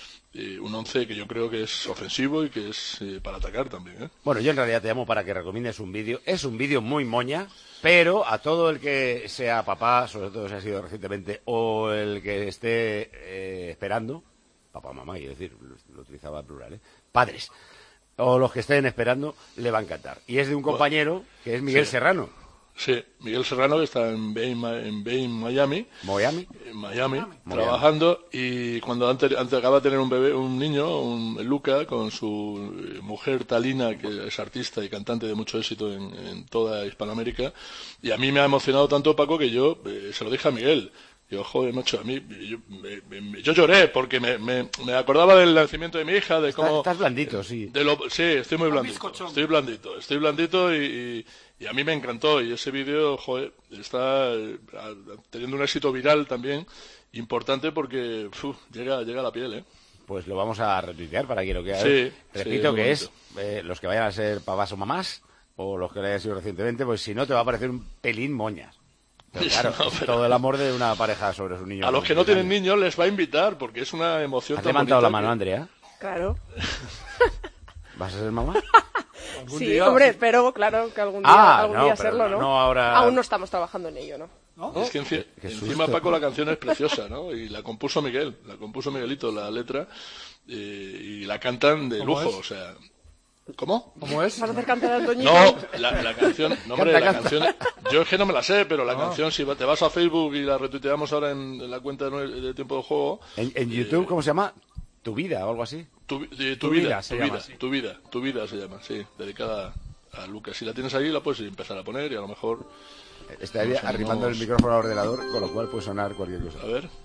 un 11 que yo creo que es ofensivo y que es para atacar también. Bueno, yo en realidad te llamo para que recomiendes un vídeo. Es un vídeo muy moña, pero a todo el que sea papá, sobre todo si ha sido recientemente, o el que esté esperando, papá, mamá, quiero decir, lo utilizaba en plural, padres. o los que estén esperando, le va a encantar. Y es de un compañero que es Miguel Serrano. Sí, Miguel Serrano, que está en Bain, Miami, trabajando, y cuando antes acaba de tener un bebé, un niño, Luca, con su mujer Talina, que es artista y cantante de mucho éxito en toda Hispanoamérica, y a mí me ha emocionado tanto, Paco, que yo se lo dije a Miguel. Yo, joder, macho, a mí, yo lloré porque me acordaba del nacimiento de mi hija, de cómo... Estás blandito, sí. Sí, estoy muy blandito. Estoy blandito y a mí me encantó. Y ese vídeo, joder, está teniendo un éxito viral también, importante porque llega a la piel, ¿eh? Pues lo vamos a retuitear para que lo que Sí, repito sí, que es los que vayan a ser papás o mamás, o los que lo hayan sido recientemente, pues si no te va a parecer un pelín moñas. Pero claro, es todo el amor de una pareja sobre su niño. A los que no tienen niños les va a invitar, porque es una emoción ¿Has tan levantado bonita la mano, que... Andrea? Claro. ¿Vas a ser mamá? Sí, día? hombre, espero, claro, que algún día serlo, ¿no? No ahora... Aún no estamos trabajando en ello, ¿no? Es que encima, Paco, la canción es preciosa, ¿no? Y la compuso Miguelito, la letra, y la cantan de lujo, o sea... ¿Cómo? ¿Cómo es? ¿Vas a hacer cantar al Toñito? No, la canción, no, hombre, la canción, yo es que no me la sé, pero la canción, si te vas a Facebook y la retuiteamos ahora en la cuenta de Tiempo de Juego... ¿En YouTube cómo se llama? ¿Tu vida o algo así? Tu vida se llama, sí, dedicada a Lucas. Si la tienes ahí, la puedes empezar a poner y a lo mejor... Estaría arrimando el micrófono al ordenador, con lo cual puede sonar cualquier cosa. A ver...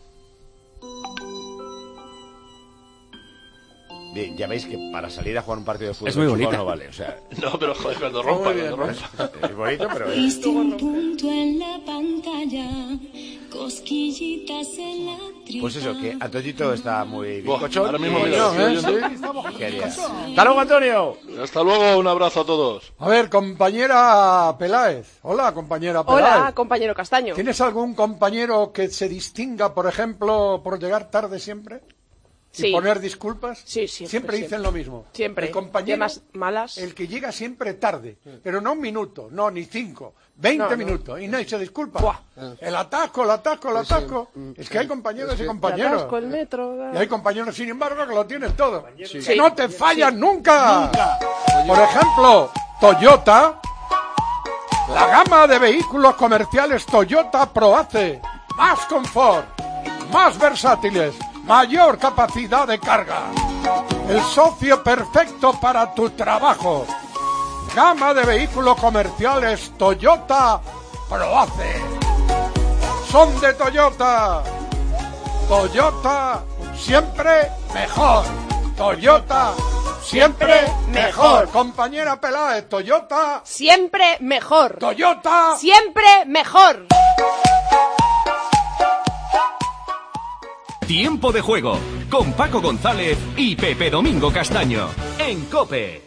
Bien, ya veis que para salir a jugar un partido de fútbol es muy bonita. no vale, o sea... No, pero joder, cuando rompa. Es bonito, pero... Viste un punto en la pantalla, cosquillitas en la tripa. Pues eso, que Antoñito está muy Buah, bizcochón. ahora mismo mira, ¡Hasta luego, Antonio! Hasta luego, un abrazo a todos. A ver, compañera Peláez. Hola, compañera Peláez. Hola, compañero Castaño. ¿Tienes algún compañero que se distinga, por ejemplo, por llegar tarde siempre? ¿Y Sí. poner disculpas? Sí, siempre. Siempre dicen lo mismo. Siempre. El compañero, Temas malas. el que llega siempre tarde, pero no un minuto, no, ni 5, 20 No. minutos, y nadie se disculpa. El atasco. Es que hay compañeros y compañeros. El atasco, el metro... Y hay compañeros, sin embargo, que lo tienen todo. Sí. Que no te fallan Sí. nunca. Por ejemplo, Toyota, la gama de vehículos comerciales Toyota ProAce, más confort, más versátiles, mayor capacidad de carga. El socio perfecto para tu trabajo. Gama de vehículos comerciales Toyota ProAce. Son de Toyota. Toyota siempre mejor. Toyota siempre mejor. Compañera Peláez, Toyota Siempre mejor. Toyota Siempre mejor. Tiempo de juego con Paco González y Pepe Domingo Castaño en COPE.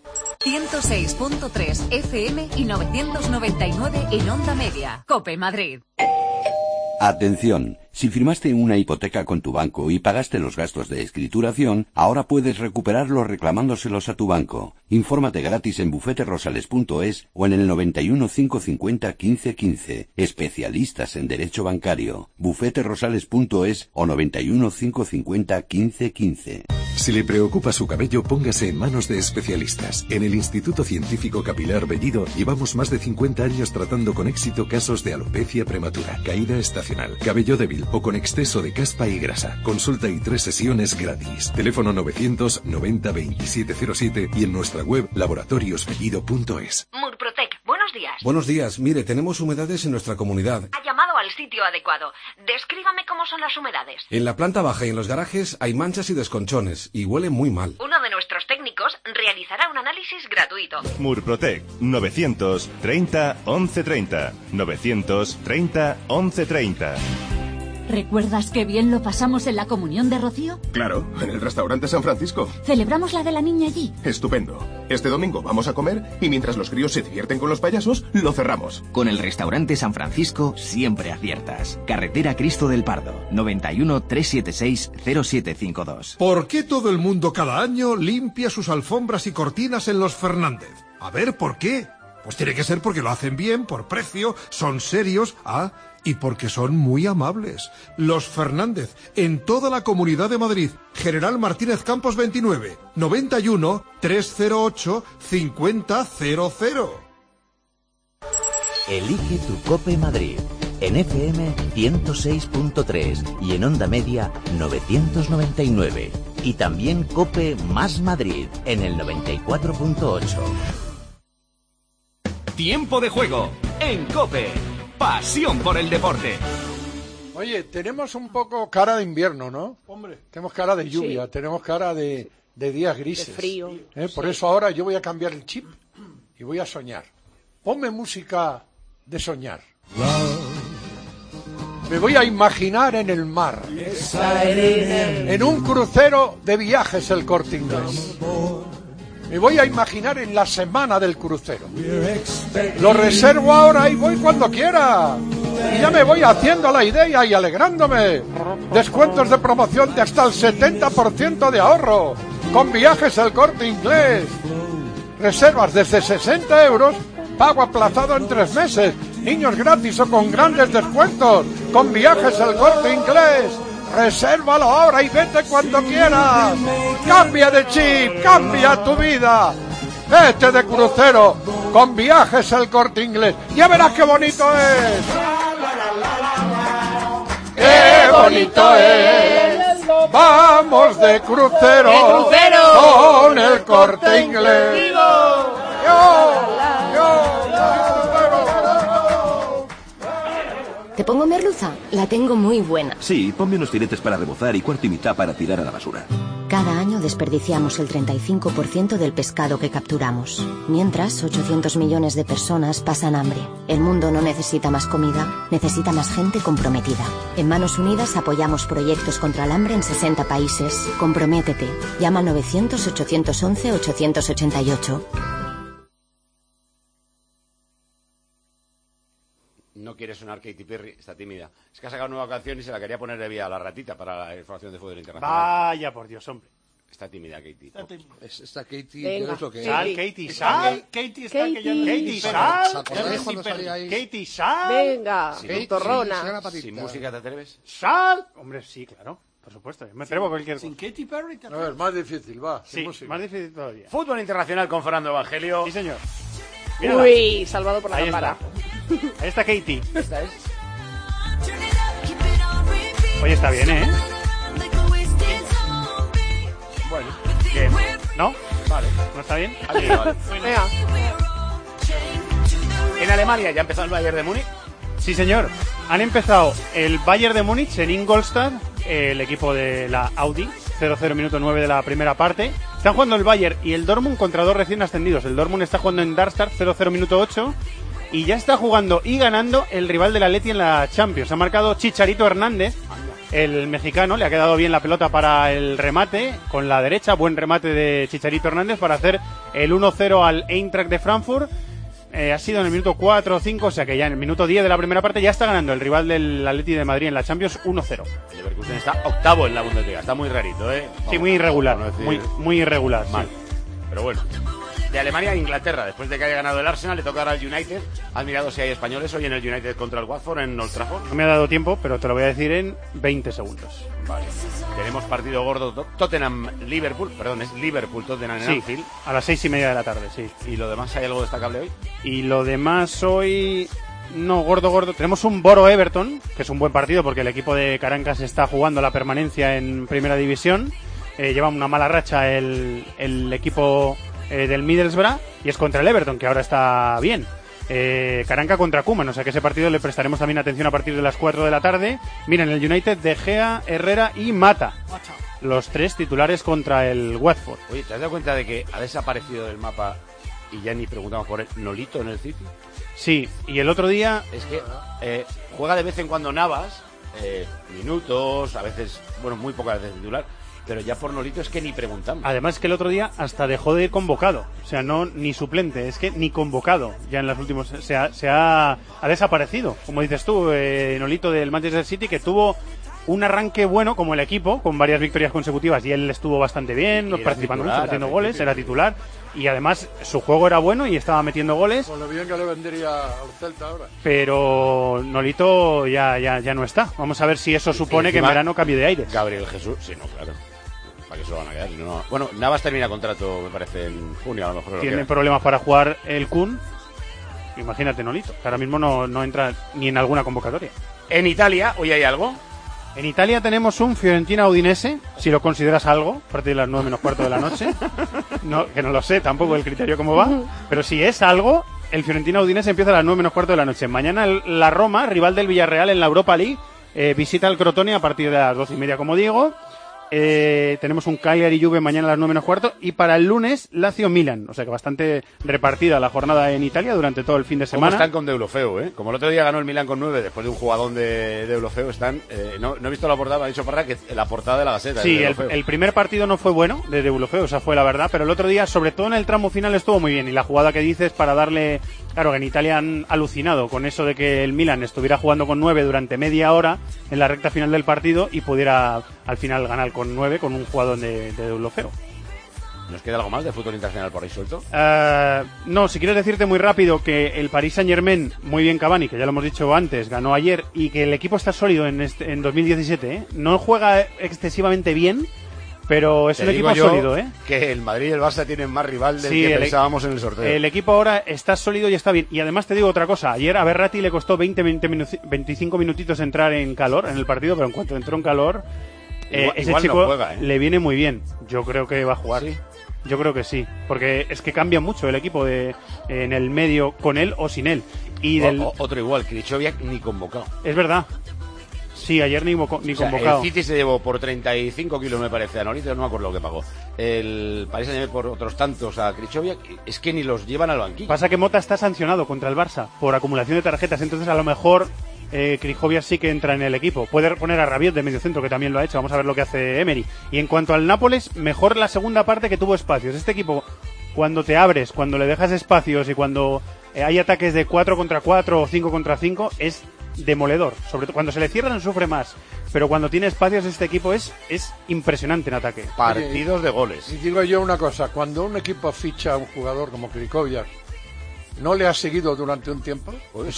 106.3 FM y 999 en Onda Media. COPE Madrid. Atención, si firmaste una hipoteca con tu banco y pagaste los gastos de escrituración, ahora puedes recuperarlos reclamándoselos a tu banco. Infórmate gratis en bufeterosales.es o en el 91 550 1515. Especialistas en derecho bancario. bufeterosales.es o 91 550 1515. Si le preocupa su cabello, póngase en manos de especialistas. En el Instituto Científico Capilar Bellido llevamos más de 50 años tratando con éxito casos de alopecia prematura, caída estacional, cabello débil o con exceso de caspa y grasa. Consulta y 3 sesiones gratis. Teléfono 990 2707 y en nuestra web laboratoriosbellido.es. Murprotec, buenos días. Buenos días. Mire, tenemos humedades en nuestra comunidad. Ha llamado al sitio adecuado. Descríbame cómo son las humedades. En la planta baja y en los garajes hay manchas y desconchones y huele muy mal. Uno de nuestros técnicos realizará un análisis gratuito. Murprotec 930 1130 930 1130. ¿Recuerdas qué bien lo pasamos en la comunión de Rocío? Claro, en el restaurante San Francisco. ¿Celebramos la de la niña allí? Estupendo. Este domingo vamos a comer y mientras los críos se divierten con los payasos, lo cerramos. Con el restaurante San Francisco siempre aciertas. Carretera Cristo del Pardo, 91 376 0752. ¿Por qué todo el mundo cada año limpia sus alfombras y cortinas en Los Fernández? A ver, ¿por qué? Pues tiene que ser porque lo hacen bien, por precio, son serios, y porque son muy amables. Los Fernández, en toda la Comunidad de Madrid. General Martínez Campos 29, 91 308 5000. Elige tu COPE Madrid. En FM 106.3 y en Onda Media 999. Y también COPE más Madrid en el 94.8. Tiempo de juego en COPE. Pasión por el deporte. Oye, tenemos un poco cara de invierno, ¿no? Hombre. Tenemos cara de lluvia, tenemos cara de días grises. De frío. Por eso ahora yo voy a cambiar el chip y voy a soñar. Ponme música de soñar. Me voy a imaginar en el mar, en un crucero de Viajes El Corte Inglés. Me voy a imaginar en la semana del crucero. Lo reservo ahora y voy cuando quiera. Y ya me voy haciendo la idea y alegrándome. Descuentos de promoción de hasta el 70% de ahorro. Con Viajes El Corte Inglés. Reservas desde 60 euros, pago aplazado en 3 meses. Niños gratis o con grandes descuentos. Con Viajes El Corte Inglés. Resérvalo ahora y vete cuando quieras. Cambia de chip, cambia tu vida. Vete de crucero con Viajes El Corte Inglés. Ya verás qué bonito es. ¡Qué bonito es! Vamos de crucero, con El Corte Inglés. ¿Te pongo merluza? La tengo muy buena. Sí, ponme unos filetes para rebozar y cuarto y mitad para tirar a la basura. Cada año desperdiciamos el 35% del pescado que capturamos. Mientras, 800 millones de personas pasan hambre. El mundo no necesita más comida, necesita más gente comprometida. En Manos Unidas apoyamos proyectos contra el hambre en 60 países. Comprométete. Llama al 900-811-888. No quiere sonar Katy Perry, está tímida. Es que ha sacado una nueva canción y se la quería poner de vía a la ratita para la información de fútbol internacional. Vaya por Dios, hombre. Está tímida Katy. Esta Katy, Venga. ¿qué es lo que Sal, es? Katy, sal. Katy está que ya no Katy, Perry. sal. ¿Se acordáis cuando salía ahí? Katy, sal. Venga, Katy, torrona. ¿Sin música te atreves? Sal. Hombre, sí, claro. Por supuesto. Me atrevo a cualquier cosa. Sin Katy Perry A ver, más difícil, va. sin Sí, música. más difícil todavía. Fútbol internacional con Fernando Evangelio. Sí, señor. Mírala. Uy, salvado por la Ahí cámara. está. Ahí está Katy. Esta es. Oye, está bien, ¿eh? Bueno, bien. ¿No? Vale. ¿No está bien? Aquí, vale. Venga. En Alemania ya empezó el Bayern de Múnich. Sí, señor. Han empezado el Bayern de Múnich en Ingolstadt, el equipo de la Audi, 0-0 minuto 9 de la primera parte. Están jugando el Bayern y el Dortmund contra dos recién ascendidos. El Dortmund está jugando en Darmstadt, 0-0 minuto 8. Y ya está jugando y ganando el rival del Atleti en la Champions. Ha marcado Chicharito Hernández, el mexicano. Le ha quedado bien la pelota para el remate con la derecha. Buen remate de Chicharito Hernández para hacer el 1-0 al Eintracht de Frankfurt. Ha sido en el minuto 4 o 5, o sea que ya en el minuto 10 de la primera parte ya está ganando el rival del Atleti de Madrid en la Champions 1-0. El Leverkusen está octavo en la Bundesliga. Está muy rarito, ¿eh? Sí, muy irregular. Vamos a decir- Muy irregular. Mal. Sí. Pero bueno. De Alemania a Inglaterra, después de que haya ganado el Arsenal, le toca ahora al United. ¿Has mirado si hay españoles hoy en el United contra el Watford en Old Trafford? No me ha dado tiempo, pero te lo voy a decir en 20 segundos. Vale. Tenemos partido gordo Tottenham-Liverpool. Perdón, es Liverpool-Tottenham en Sí, Anfield. a las 6:30 de la tarde, sí. ¿Y lo demás hay algo destacable hoy? Y lo demás hoy... No, gordo. Tenemos un Boro-Everton, que es un buen partido porque el equipo de Caracas está jugando la permanencia en Primera División. Lleva una mala racha el equipo del Middlesbrough y es contra el Everton, que ahora está bien. Caranca contra Koeman, o sea que ese partido le prestaremos también atención a partir de las 4 de la tarde. Miren, el United de Gea, Herrera y Mata. Los tres titulares contra el Watford. Oye, ¿te has dado cuenta de que ha desaparecido del mapa y ya ni preguntamos por él, Nolito en el City? Sí, y el otro día... Es que juega de vez en cuando Navas, minutos, a veces, bueno, muy pocas veces titular, pero ya por Nolito es que ni preguntamos. Además que el otro día hasta dejó de ir convocado, o sea, no ni suplente, es que ni convocado. Ya en los últimos ha desaparecido, como dices tú, Nolito del Manchester City, que tuvo un arranque bueno como el equipo, con varias victorias consecutivas, y él estuvo bastante bien, participando mucho, metiendo goles, era titular, y además su juego era bueno y estaba metiendo goles. Con lo bien que le vendría al Celta ahora. Pero Nolito ya no está. Vamos a ver si eso supone que en verano cambie de aire. Gabriel Jesús, sí, no, claro. ¿Para qué se lo van a quedar? No. Bueno, Navas termina contrato, me parece, en junio, a lo mejor. Tiene problemas para jugar el Kun. Imagínate Nolito, que ahora mismo no entra ni en alguna convocatoria. En Italia, ¿hoy hay algo? En Italia tenemos un Fiorentina-Udinese, si lo consideras algo, a partir de las 9 menos cuarto de la noche. No, que no lo sé tampoco el criterio cómo va, pero si es algo, el Fiorentina-Udinese empieza a las 9 menos cuarto de la noche. Mañana la Roma, rival del Villarreal en la Europa League, visita el Crotone a partir de las 12:30, como digo. Tenemos un Cagliari-Juve mañana a las 9 menos cuarto, y para el lunes Lazio-Milan, o sea que bastante repartida la jornada en Italia durante todo el fin de semana. ¿Cómo están con Deulofeu, eh? Como el otro día ganó el Milan con 9 después de un jugadón de Deulofeu, están no he visto la portada, me ha dicho Parra que la portada de la Gaceta. Sí, el primer partido no fue bueno de Deulofeu, o sea, fue la verdad, pero el otro día, sobre todo en el tramo final, estuvo muy bien, y la jugada que dices para darle... Claro, que en Italia han alucinado con eso de que el Milan estuviera jugando con 9 durante media hora en la recta final del partido y pudiera al final ganar con 9 con un jugador de Deulofeu. ¿Nos queda algo más de fútbol internacional por ahí suelto? No, si quiero decirte muy rápido que el Paris Saint-Germain, muy bien Cavani, que ya lo hemos dicho antes, ganó ayer, y que el equipo está sólido en 2017, ¿eh? No juega excesivamente bien, pero es un equipo sólido, ¿eh? Que el Madrid y el Barça tienen más rival del que pensábamos en el sorteo. El equipo ahora está sólido y está bien. Y además te digo otra cosa. Ayer a Berratti le costó 25 minutitos entrar en calor en el partido, pero en cuanto entró en calor, ese chico no juega, le viene muy bien. Yo creo que va a jugar. ¿Sí? Yo creo que sí. Porque es que cambia mucho el equipo en el medio con él o sin él. Y otro igual, Krychowiak ni convocado. Es verdad. Sí, ayer ni convocado. El City se llevó por 35 kilos, me parece, a Nolito, no me acuerdo lo que pagó. El Paris Saint-Germain por otros tantos a Krychowiak, es que ni los llevan al banquillo. Pasa que Mota está sancionado contra el Barça por acumulación de tarjetas, entonces a lo mejor Krychowiak sí que entra en el equipo. Puede poner a Rabiot de mediocentro, que también lo ha hecho. Vamos a ver lo que hace Emery. Y en cuanto al Nápoles, mejor la segunda parte, que tuvo espacios. Este equipo, cuando te abres, cuando le dejas espacios y cuando hay ataques de 4 contra 4 o 5 contra 5, es demoledor. Sobre todo cuando se le cierran sufre más, pero cuando tiene espacios este equipo es impresionante en ataque. Partidos de goles. Y digo yo una cosa, cuando un equipo ficha a un jugador como Krychowiak, ¿no le ha seguido durante un tiempo?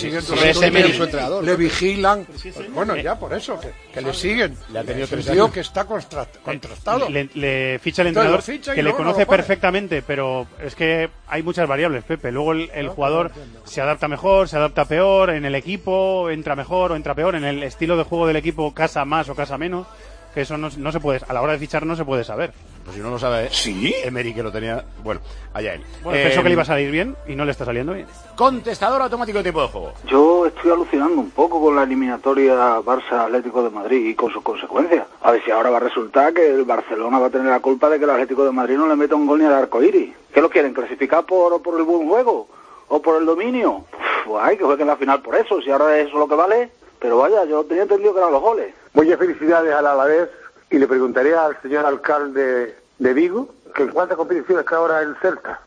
Le vigilan. Bueno, ya por eso, que le siguen. Le ha tenido 3 años. Que está contrastado. Le ficha el entrenador, que le conoce perfectamente, pero es que hay muchas variables, Pepe. Luego el jugador se adapta mejor, se adapta peor, en el equipo entra mejor o entra peor, en el estilo de juego del equipo casa más o casa menos, que eso no se puede, a la hora de fichar no se puede saber. Pues si no lo sabe, ¿sí? Emery, que lo tenía, bueno, allá él. Bueno, pensó que le iba a salir bien y no le está saliendo bien. Contestador automático de tiempo de juego. Yo estoy alucinando un poco con la eliminatoria Barça-Atlético de Madrid y con sus consecuencias. A ver si ahora va a resultar que el Barcelona va a tener la culpa de que el Atlético de Madrid no le meta un gol ni al arco iris. ¿Qué lo quieren? ¿Clasificar por el buen juego? ¿O por el dominio? Pues hay que jueguen la final por eso, si ahora es eso lo que vale. Pero vaya, yo tenía entendido que eran los goles. Muchas felicidades al Alavés. Y le preguntaría al señor alcalde de Vigo que en cuántas competiciones está ahora el Celta.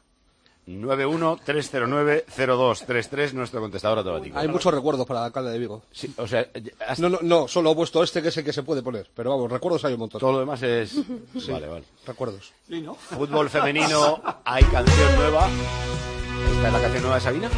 913090233, nuestro contestador automático. Hay muchos recuerdos para el alcalde de Vigo. Sí, o sea, no, solo he puesto este, que es el que se puede poner. Pero vamos, recuerdos hay un montón. Todo lo demás es... Sí, vale. Recuerdos. Sí, ¿no? Fútbol femenino, hay canción nueva. ¿Esta es la canción nueva de Sabina?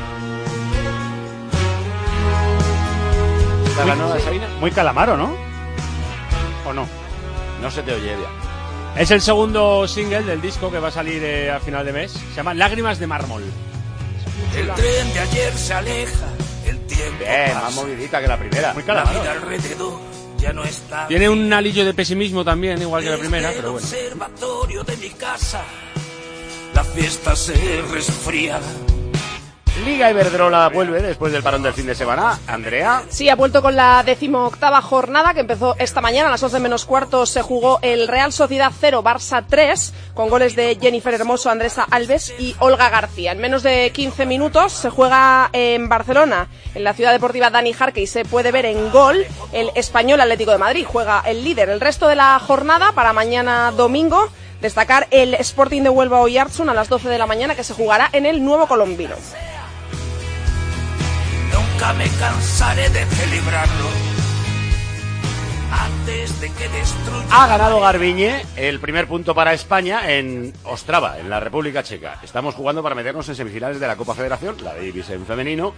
¿Esta es la nueva de Sabina? Muy Calamaro, ¿no? ¿O no? No se te oye, Evia. Es el segundo single del disco que va a salir a final de mes. Se llama Lágrimas de Mármol. El tren de ayer se aleja, el tiempo bien, pasa. más movidita que la primera. Muy Calamaro. La vida alrededor ya no está. Tiene un alillo de pesimismo también, igual que la primera, pero bueno. En el observatorio de mi casa, la fiesta se resfría. Liga Iberdrola vuelve después del parón del fin de semana. Andrea. Sí, ha vuelto con la 18ª jornada que empezó esta mañana. A las 11 menos cuarto se jugó el Real Sociedad 0, Barça 3, con goles de Jennifer Hermoso, Andresa Alves y Olga García. En menos de 15 minutos se juega en Barcelona, en la ciudad deportiva Dani Jarque, y se puede ver en Gol el Español Atlético de Madrid. Juega el líder. El resto de la jornada para mañana domingo, destacar el Sporting de Huelva Oiartzun a las 12 de la mañana, que se jugará en el Nuevo Colombino. Nunca me cansaré de celebrarlo. que destruye. Ha ganado Garbiñe el primer punto para España en Ostrava, en la República Checa. Estamos jugando para meternos en semifinales de la Copa Federación, la de Davis en femenino.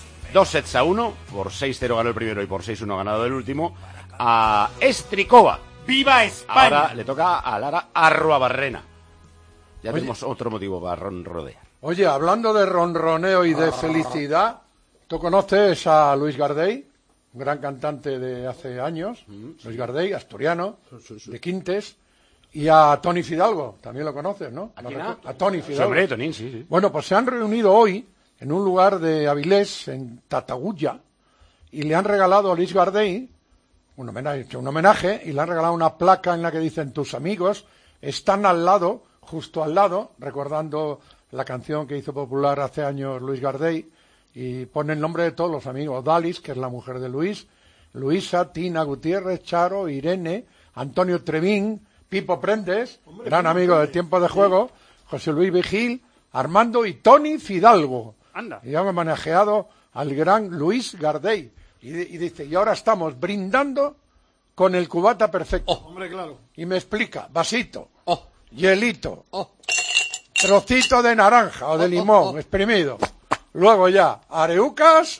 2-1, por 6-0 ganó el primero y por 6-1 ganado el último, a Strikova. ¡Viva España! Ahora le toca a Lara Arruabarrena. Ya tenemos otro motivo para ronrodear. Oye, hablando de ronroneo y de felicidad, ¿tú conoces a Luis Gardey? Un gran cantante de hace años, Luis Gardey, asturiano, de Quintes, y a Toni Fidalgo, también lo conoces, ¿no? ¿A quién? A Toni Fidalgo. Hombre, Toni, sí. Bueno, pues se han reunido hoy en un lugar de Avilés, en Tatagulla, y le han regalado a Luis Gardey un homenaje, y le han regalado una placa en la que dicen: tus amigos están al lado, justo al lado, recordando la canción que hizo popular hace años Luis Gardey, y pone el nombre de todos los amigos: Dalis, que es la mujer de Luis, Luisa, Tina Gutiérrez, Charo, Irene, Antonio Trevín, Pipo Prendes, gran amigo del Tiempo de Juego, José Luis Vigil, Armando y Toni Fidalgo. Anda. Y han homenajeado al gran Luis Gardey. Y dice, y ahora estamos brindando con el cubata perfecto. Hombre, claro. Y me explica: vasito, hielito, trocito de naranja o de limón exprimido. Luego ya, areucas,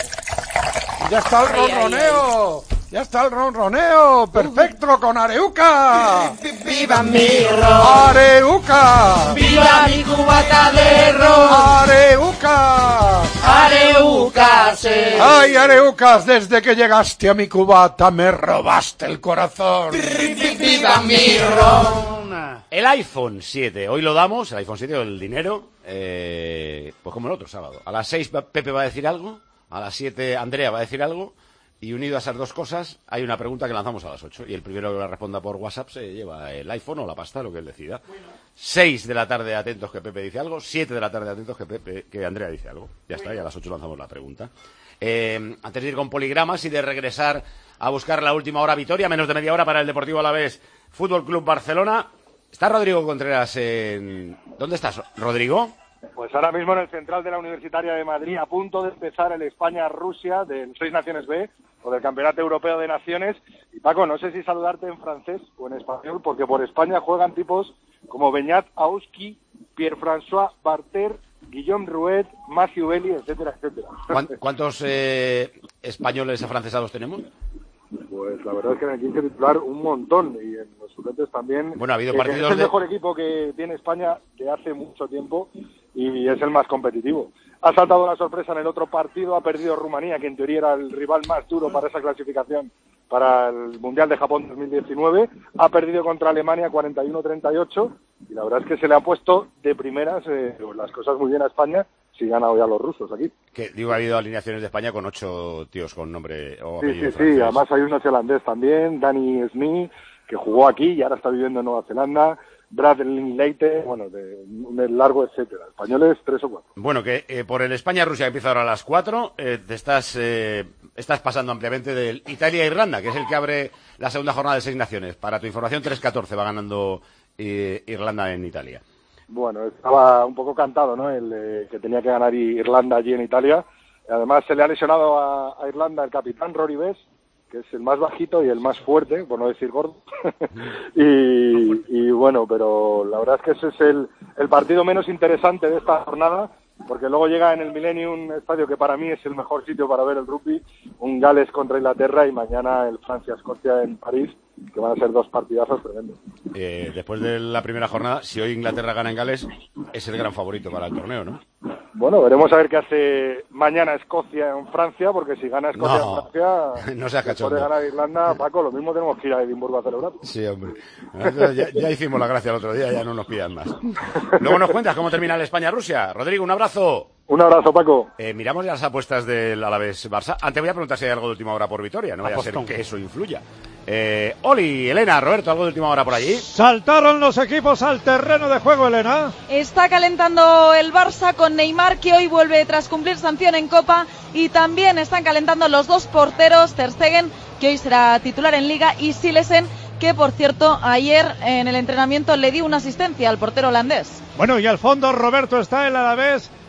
y ya está el ronroneo. Ya está el ronroneo, perfecto, con areuca. ¡Viva mi ron! ¡Areuca! ¡Viva mi cubata de ron! ¡Areucas! ¡Areucas! ¡Ay, areucas! Desde que llegaste a mi cubata me robaste el corazón. ¡Viva mi ron! El iPhone 7, hoy lo damos, el iPhone 7 o el dinero, pues como el otro sábado. A las 6 Pepe va a decir algo, a las 7 Andrea va a decir algo, y unido a esas dos cosas hay una pregunta que lanzamos a las 8, y el primero que la responda por WhatsApp se lleva el iPhone o la pasta, lo que él decida. 6 de la tarde atentos que Pepe dice algo, 7 de la tarde atentos que Andrea dice algo. Ya está, y a las 8 lanzamos la pregunta. Antes de ir con poligramas y de regresar a buscar la última hora Vitoria, menos de media hora para el Deportivo Alavés Fútbol Club Barcelona. Está Rodrigo Contreras en... ¿Dónde estás, Rodrigo? Pues ahora mismo en el central de la Universitaria de Madrid, a punto de empezar el España-Rusia del 6 Naciones B, o del Campeonato Europeo de Naciones. Y Paco, no sé si saludarte en francés o en español, porque por España juegan tipos como Beñat Auski, Pierre-François Barter, Guillaume Rouet, Mathieu Belli, etcétera, etcétera. ¿Cuántos españoles afrancesados tenemos? Pues la verdad es que en el 15 titular un montón, y en los suplentes también. Bueno, ha habido que partidos es el mejor equipo que tiene España de hace mucho tiempo y es el más competitivo. Ha saltado la sorpresa en el otro partido, ha perdido Rumanía, que en teoría era el rival más duro para esa clasificación para el Mundial de Japón 2019, ha perdido contra Alemania 41-38, y la verdad es que se le ha puesto de primeras las cosas muy bien a España, si gana hoy a los rusos aquí. Que digo, ha habido alineaciones de España con 8 tíos con nombre o apellido Sí, francés. además hay un neozelandés también, Danny Smith, que jugó aquí y ahora está viviendo en Nueva Zelanda, Bradley Leite, bueno, de un largo etcétera. Españoles 3 o 4. Bueno, que por el España-Rusia que empieza ahora a las 4, te estás pasando ampliamente del Italia-Irlanda, que es el que abre la segunda jornada de 6 naciones. Para tu información, 3-14 va ganando Irlanda en Italia. Bueno, estaba un poco cantado, ¿no? Que tenía que ganar Irlanda allí en Italia. Además, se le ha lesionado a Irlanda el capitán Rory Best, que es el más bajito y el más fuerte, por no decir gordo. y bueno, pero la verdad es que ese es el partido menos interesante de esta jornada, porque luego llega en el Millennium, estadio que para mí es el mejor sitio para ver el rugby, un Gales contra Inglaterra, y mañana el Francia-Escocia en París, que van a ser 2 partidazos tremendos. Después de la primera jornada, si hoy Inglaterra gana en Gales, es el gran favorito para el torneo, ¿no? Bueno, veremos a ver qué hace mañana Escocia en Francia, porque si gana Escocia en Francia, no seas después de cachondo. ganar Irlanda, Paco, lo mismo tenemos que ir a Edimburgo a celebrar. Sí, hombre. Ya hicimos la gracia el otro día, ya no nos pidan más. Luego nos cuentas cómo termina el España-Rusia. Rodrigo, un abrazo. Un abrazo, Paco. Miramos ya las apuestas del Alavés-Barça. Antes voy a preguntar si hay algo de última hora por Vitoria, no vaya a ser que eso influya. Oli, Elena, Roberto, ¿algo de última hora por allí? Saltaron los equipos al terreno de juego, Elena. Está calentando el Barça con Neymar, que hoy vuelve tras cumplir sanción en Copa, y también están calentando los 2 porteros, Ter Stegen, que hoy será titular en Liga, y Silesen, que por cierto ayer en el entrenamiento le dio una asistencia al portero holandés. Bueno, y al fondo, Roberto, está el Alavés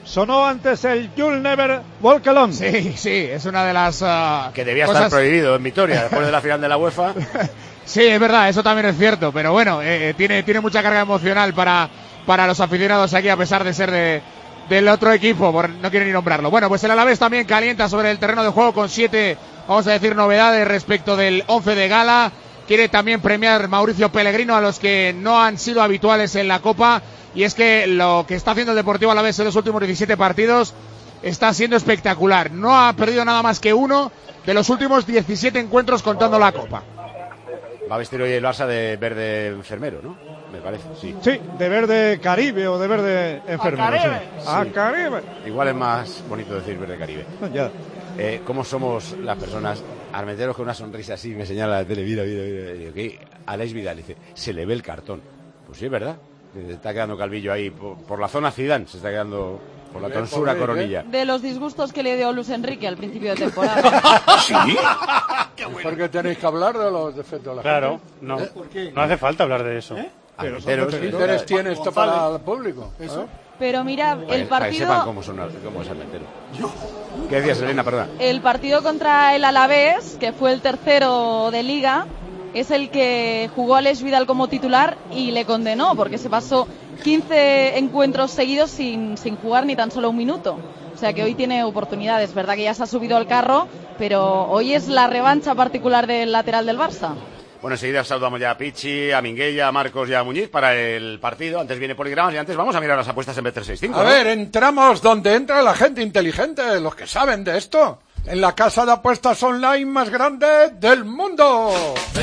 Sonó antes el You'll Never Walk Alone. Sí, es una de las que debía cosas... estar prohibido en Vitoria después de la final de la UEFA. Sí, es verdad, eso también es cierto, pero bueno, tiene mucha carga emocional para los aficionados aquí, a pesar de ser del otro equipo, no quiero ni nombrarlo. Bueno, pues el Alavés también calienta sobre el terreno de juego con 7, vamos a decir, novedades respecto del 11 de gala. Quiere también premiar Mauricio Pellegrino a los que no han sido habituales en la Copa, y es que lo que está haciendo el Deportivo Alavés en los últimos 17 partidos está siendo espectacular. No ha perdido nada más que uno de los últimos 17 encuentros contando la Copa. Va a vestir hoy el Barça de verde enfermero, ¿no? Me parece, sí. Sí, de verde Caribe o de verde enfermero. Sí. Caribe. Igual es más bonito decir verde Caribe. Ya. ¿Cómo somos las personas? Armenteros con una sonrisa así, me señala la tele, mira. Digo, ¿qué? Aleix Vidal dice, se le ve el cartón. Pues sí, es verdad. Se está quedando calvillo ahí, por la zona Zidane, se está quedando... Por la tonsura Coronilla. De los disgustos que le dio Luis Enrique al principio de temporada. ¿Sí? Porque tenéis que hablar de los defectos de la Claro, gente. no. ¿Por qué? No hace falta hablar de eso. Pero ¿qué interés tiene esto para el público? ¿Eso? Pero mira, el Para que sepan partido... cómo es Armentero. ¿Qué decías, Elena? Perdona. El partido contra el Alavés, que fue el tercero de Liga, es el que jugó Aleix Vidal como titular y le condenó, porque se pasó 15 encuentros seguidos sin jugar ni tan solo un minuto. O sea que hoy tiene oportunidades. Verdad que ya se ha subido al carro, pero hoy es la revancha particular del lateral del Barça. Bueno, enseguida saludamos ya a Pichi, a Minguella, a Marcos y a Muñiz para el partido. Antes viene Poligramas y antes vamos a mirar las apuestas en Bet365. A ver, entramos donde entra la gente inteligente, los que saben de esto. En la casa de apuestas online más grande del mundo.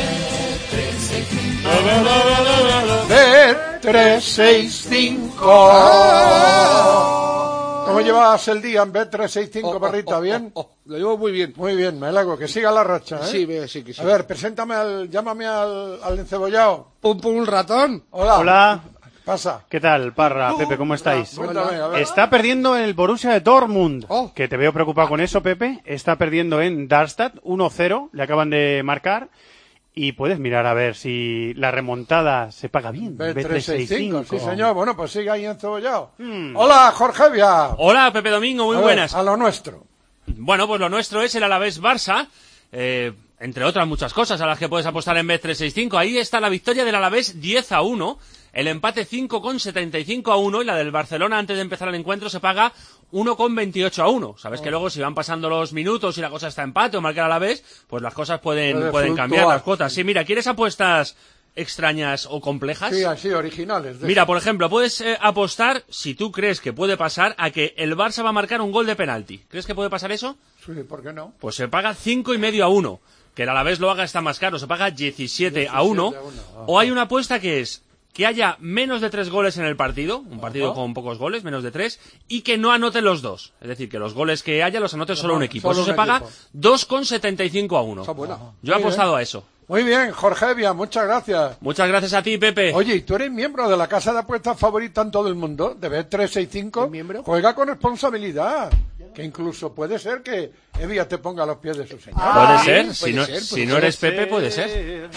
Bet365. ¿Cómo llevas el día en Bet365, perrita? ¿Bien? Lo llevo muy bien. Muy bien, me alegro. Que siga la racha, ¿eh? Sí, que sí. A ver, llámame al encebollado. Pum, ratón. Hola. Pasa. ¿Qué tal, Parra, Pepe? ¿Cómo estáis? Cuéntame, a ver. Está perdiendo el Borussia de Dortmund. Que te veo preocupado con eso, Pepe. Está perdiendo en Darmstadt 1-0. Le acaban de marcar. Y puedes mirar a ver si la remontada se paga bien. Bet365, sí señor. Bueno, pues sigue ahí encebollado. Hola, Jorge Via. Hola, Pepe Domingo, muy buenas. A lo nuestro. Bueno, pues lo nuestro es el Alavés Barça. Entre otras muchas cosas a las que puedes apostar en Bet365. Ahí está la victoria del Alavés 10-1. El empate 5,75-1 y la del Barcelona antes de empezar el encuentro se paga 1,28-1. Sabes que luego si van pasando los minutos y la cosa está empate o marcar a la vez, pues las cosas pueden cambiar las cuotas. Sí, mira, ¿quieres apuestas extrañas o complejas? Sí, así, originales. Mira, por ejemplo, puedes apostar, si tú crees que puede pasar, a que el Barça va a marcar un gol de penalti. ¿Crees que puede pasar eso? Sí, ¿por qué no? Pues se paga 5,5-1. Que el Alavés lo haga está más caro, se paga 17-1. O hay una apuesta que es que haya menos de 3 goles en el partido, un partido con pocos goles, menos de 3, y que no anoten los dos. Es decir, que los goles que haya los anote solo un equipo. Eso se paga 2,75-1. Yo he apostado a eso. Muy bien, Jorge Via, muchas gracias. Muchas gracias a ti, Pepe. Oye, ¿y tú eres miembro de la casa de apuestas favorita en todo el mundo? De Bet365. Juega con responsabilidad. Que incluso puede ser que Evia te ponga a los pies de su señor. Puede ser, si no eres Pepe, puede ser.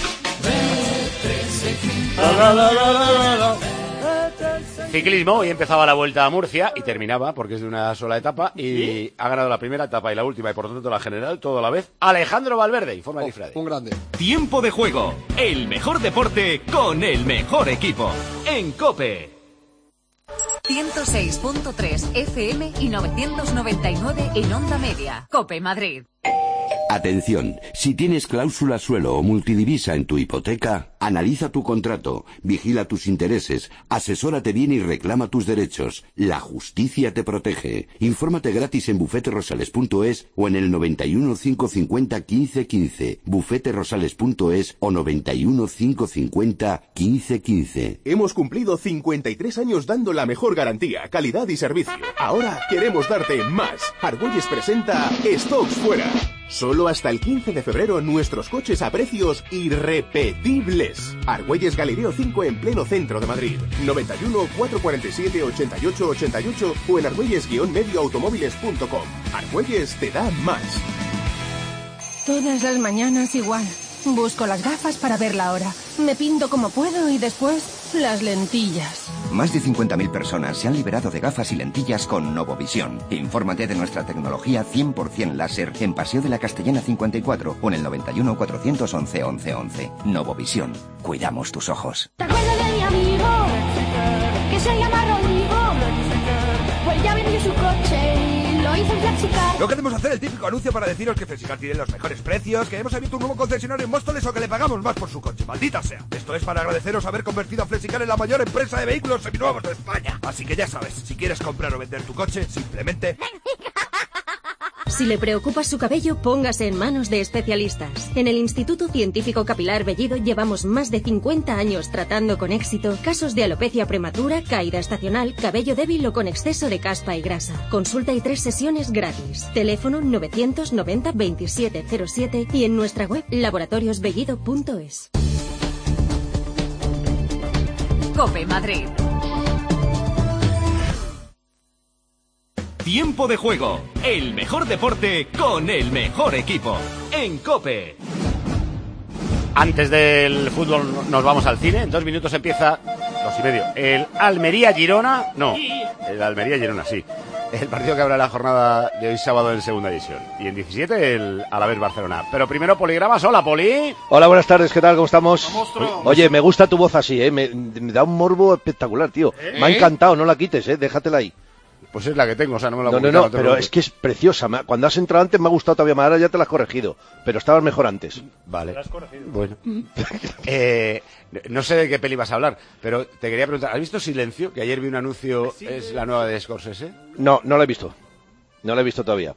Ciclismo, hoy empezaba la Vuelta a Murcia y terminaba, porque es de una sola etapa, y ha ganado la primera etapa y la última, y por lo tanto la general, todo a la vez, Alejandro Valverde, informa Difrade. Un grande. Tiempo de juego, el mejor deporte con el mejor equipo, en COPE. 106.3 FM y 999 en Onda Media. COPE Madrid. Atención, si tienes cláusula suelo o multidivisa en tu hipoteca, analiza tu contrato, vigila tus intereses, asesórate bien y reclama tus derechos. La justicia te protege. Infórmate gratis en bufeterosales.es o en el 91 550 15 15, bufeterosales.es o 91 550 15 15. Hemos cumplido 53 años dando la mejor garantía, calidad y servicio. Ahora queremos darte más. Argüelles presenta Stocks Fuera. Solo hasta el 15 de febrero nuestros coches a precios irrepetibles. Argüelles Galileo 5 en pleno centro de Madrid. 91 447 88 88 o en argüelles-medioautomóviles.com. Argüelles te da más. Todas las mañanas igual. Busco las gafas para ver la hora. Me pinto como puedo y después Las lentillas. Más de 50.000 personas se han liberado de gafas y lentillas con Novovisión. Infórmate de nuestra tecnología 100% láser en Paseo de la Castellana 54 o en el 91 411 1111. Novovisión. Cuidamos tus ojos. ¿Te acuerdas de mi amigo? Que se llama Rodrigo. Pues ya vendió su coche y lo hizo en Flexicar. No queremos hacer el típico anuncio para deciros que Flexicar tiene los mejores precios, que hemos abierto un nuevo concesionario en Móstoles o que le pagamos más por su coche. ¡Maldita sea! Esto es para agradeceros haber convertido a Flexicar en la mayor empresa de vehículos seminuevos de España. Así que ya sabes, si quieres comprar o vender tu coche, simplemente... Si le preocupa su cabello, póngase en manos de especialistas. En el Instituto Científico Capilar Bellido llevamos más de 50 años tratando con éxito casos de alopecia prematura, caída estacional, cabello débil o con exceso de caspa y grasa. Consulta y 3 sesiones gratis. Teléfono 990 2707 y en nuestra web laboratoriosbellido.es. COPE Madrid. Tiempo de juego, el mejor deporte con el mejor equipo. En COPE. Antes del fútbol nos vamos al cine. En 2 minutos empieza, 2:30, el Almería-Girona. No, el Almería-Girona, sí. El partido que habrá la jornada de hoy sábado en segunda división. Y en 17 el Alavés-Barcelona. Pero primero poligramas. Hola, Poli. Hola, buenas tardes, ¿qué tal? ¿Cómo estamos? Oye, me gusta tu voz así, me da un morbo espectacular, tío. Me ha encantado, no la quites, déjatela ahí. Pues es la que tengo, o sea, no me la No, pero es que es preciosa. Cuando has entrado antes me ha gustado todavía más, ahora ya te la has corregido. Pero estabas mejor antes. Vale. Bueno. No sé de qué peli vas a hablar, pero te quería preguntar, ¿has visto Silencio? Que ayer vi un anuncio, es la nueva de Scorsese. No la he visto. No la he visto todavía.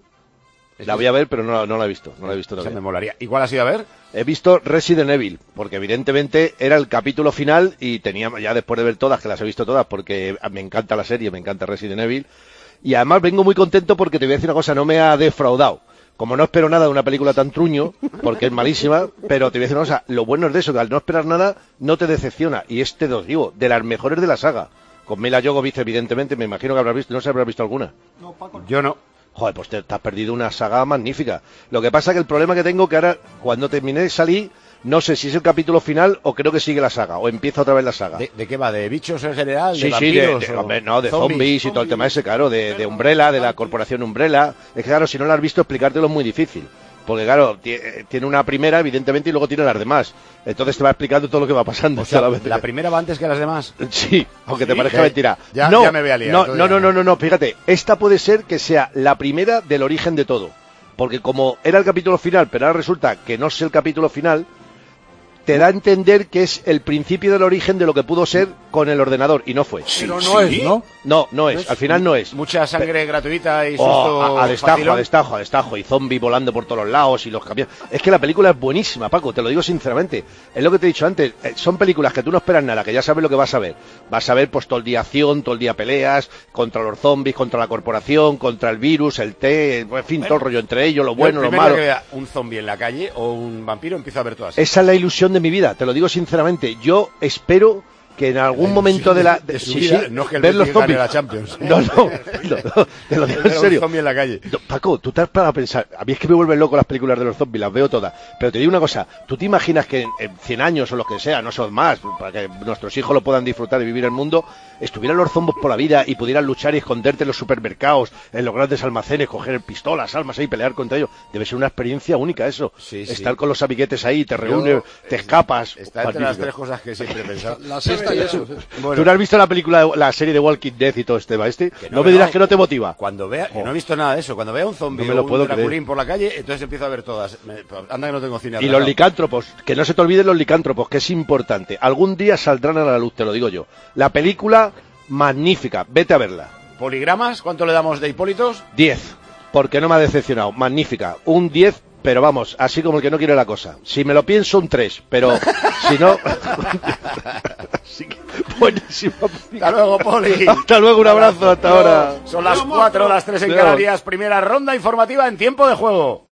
La voy a ver, pero no la he visto. No la he visto todavía. Me molaría. ¿Y cuál has ido a ver? He visto Resident Evil, porque evidentemente era el capítulo final y tenía, ya después de ver todas, que las he visto todas, porque me encanta la serie, me encanta Resident Evil. Y además vengo muy contento porque te voy a decir una cosa, no me ha defraudado. Como no espero nada de una película tan truño, porque es malísima, pero te voy a decir una cosa, lo bueno es de eso, que al no esperar nada, no te decepciona. Y te os digo, de las mejores de la saga. Con Mila Jovovich, evidentemente, me imagino que habrás visto, no sé si habrás visto alguna. No, Paco. Yo no. Joder, pues te has perdido una saga magnífica. Lo que pasa que el problema que tengo que ahora, cuando terminé salí, no sé si es el capítulo final o creo que sigue la saga, o empieza otra vez la saga. ¿De qué va? ¿De bichos en general? Sí, ¿De vampiros? de zombies y todo el tema ese, claro, de Umbrella, de la corporación Umbrella. Es que claro, si no la has visto, explicártelo es muy difícil. Porque claro, tiene una primera, evidentemente, y luego tiene las demás. Entonces te va explicando todo lo que va pasando. O sea, ¿la primera va antes que las demás? Sí, aunque te parezca mentira. Ya me voy a liar. No, fíjate, esta puede ser que sea la primera del origen de todo. Porque como era el capítulo final, pero ahora resulta que no es el capítulo final, te da a entender que es el principio del origen de lo que pudo ser con el ordenador, y no fue. Pero no es, ¿no? No es, al final no es. Mucha sangre gratuita y susto a destajo, y zombi volando por todos los lados y los camiones. Es que la película es buenísima, Paco, te lo digo sinceramente. Es lo que te he dicho antes, son películas que tú no esperas nada, que ya sabes lo que vas a ver. Vas a ver pues todo el día acción, todo el día peleas, contra los zombies, contra la corporación, contra el virus, el té, en fin, todo el rollo entre ellos, lo bueno, lo malo. Que vea un zombie en la calle o un vampiro, empiezo a ver todas. Esa es la ilusión de mi vida, te lo digo sinceramente. Yo espero que en algún momento de la vida, no es que el ver los zombies la Champions. No, te lo digo en serio. Un zombie en la calle. Paco, tú te has parado a pensar, a mí es que me vuelven loco las películas de los zombies, las veo todas, pero te digo una cosa, ¿tú te imaginas que en 100 años o lo que sea, no son más, para que nuestros hijos lo puedan disfrutar y vivir el mundo, estuvieran los zombies por la vida y pudieran luchar y esconderte en los supermercados, en los grandes almacenes, coger pistolas, armas ahí, pelear contra ellos? Debe ser una experiencia única eso. Sí. Estar con los amiguetes ahí, te reúnes, te escapas. Está entre las 3 cosas que siempre he pensado. La sexta y eso. Bueno. ¿Tú no has visto la serie de Walking Dead y todo este, no me dirás que no te motiva. Cuando vea, que no he visto nada de eso, cuando vea un zombie o un draculín por la calle, entonces empiezo a ver todas. Anda que no tengo cine. Y los licántropos, que no se te olviden los licántropos, que es importante. Algún día saldrán a la luz, te lo digo yo. La película, magnífica, vete a verla. ¿Poligramas? ¿Cuánto le damos de Hipólitos? 10, porque no me ha decepcionado, magnífica. Un 10, pero vamos, así como el que no quiere la cosa. Si me lo pienso, un 3, pero si no... Buenísimo. Hasta luego, Poli. Hasta luego, un abrazo, hasta ahora. Son las 4, las 3 en Canarias. Primera ronda informativa en tiempo de juego.